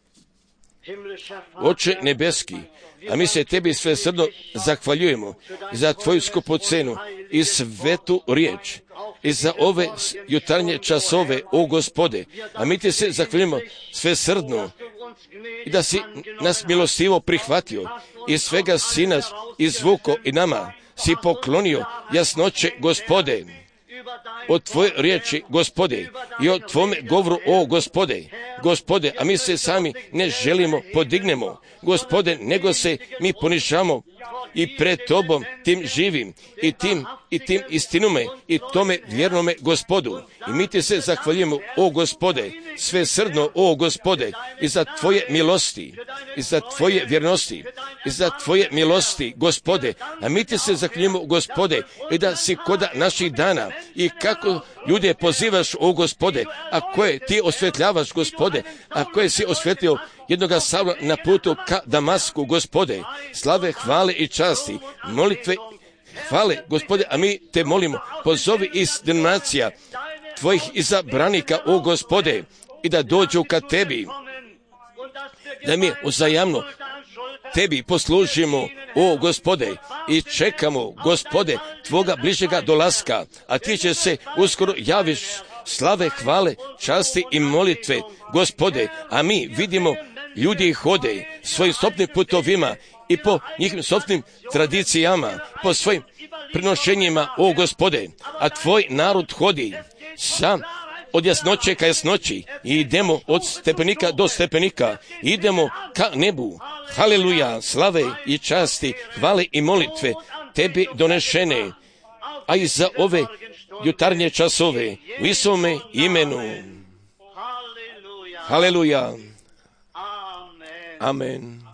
Oče nebeski, a mi se tebi sve srdno zahvaljujemo za tvoju skupocenu i svetu riječ i za ove jutarnje časove, o Gospode, a mi ti se zahvaljujemo sve srdno i da si nas milostivo prihvatio i svega si nas izvuko i nama si poklonio jasnoće, Gospode, od tvoje riječi, Gospode, i od tvome govoru, o Gospode, Gospode, a mi se sami ne želimo podignemo, Gospode, nego se mi ponišamo i pred tobom tim živim i tim i tim istinume i tome vjernome Gospodu. I mi ti se zahvaljujemo, o Gospode, sve srdno, o Gospode, i za tvoje milosti, i za tvoje vjernosti, i za tvoje milosti, Gospode. A mi ti se zahvaljujemo, Gospode, i da si koda naših dana i kako ljude pozivaš, o Gospode, a koje ti osvetljavaš, Gospode, a koje si osvetljio jednoga Savla na putu ka Damasku, Gospode, slave, hvale i časti, molitve, hvale, Gospode, a mi te molimo, pozovi iz denominacija tvojih izabranika, o Gospode, i da dođu ka tebi, da mi uzajamno tebi poslužimo, o Gospode, i čekamo, Gospode, tvoga bližega dolaska, a ti će se uskoro javiš, slave, hvale, časti i molitve, Gospode, a mi vidimo ljudi hode svojim stopnim putovima i po njihovim stopnim tradicijama, po svojim prinošenjima, o Gospode, a tvoj narod hodi sam od jasnoće ka jasnoći i idemo od stepenika do stepenika, idemo ka nebu. Haleluja, slave i časti, hvale i molitve tebi donešene, a i za ove jutarnje časove u Isome imenu. Haleluja. Amen.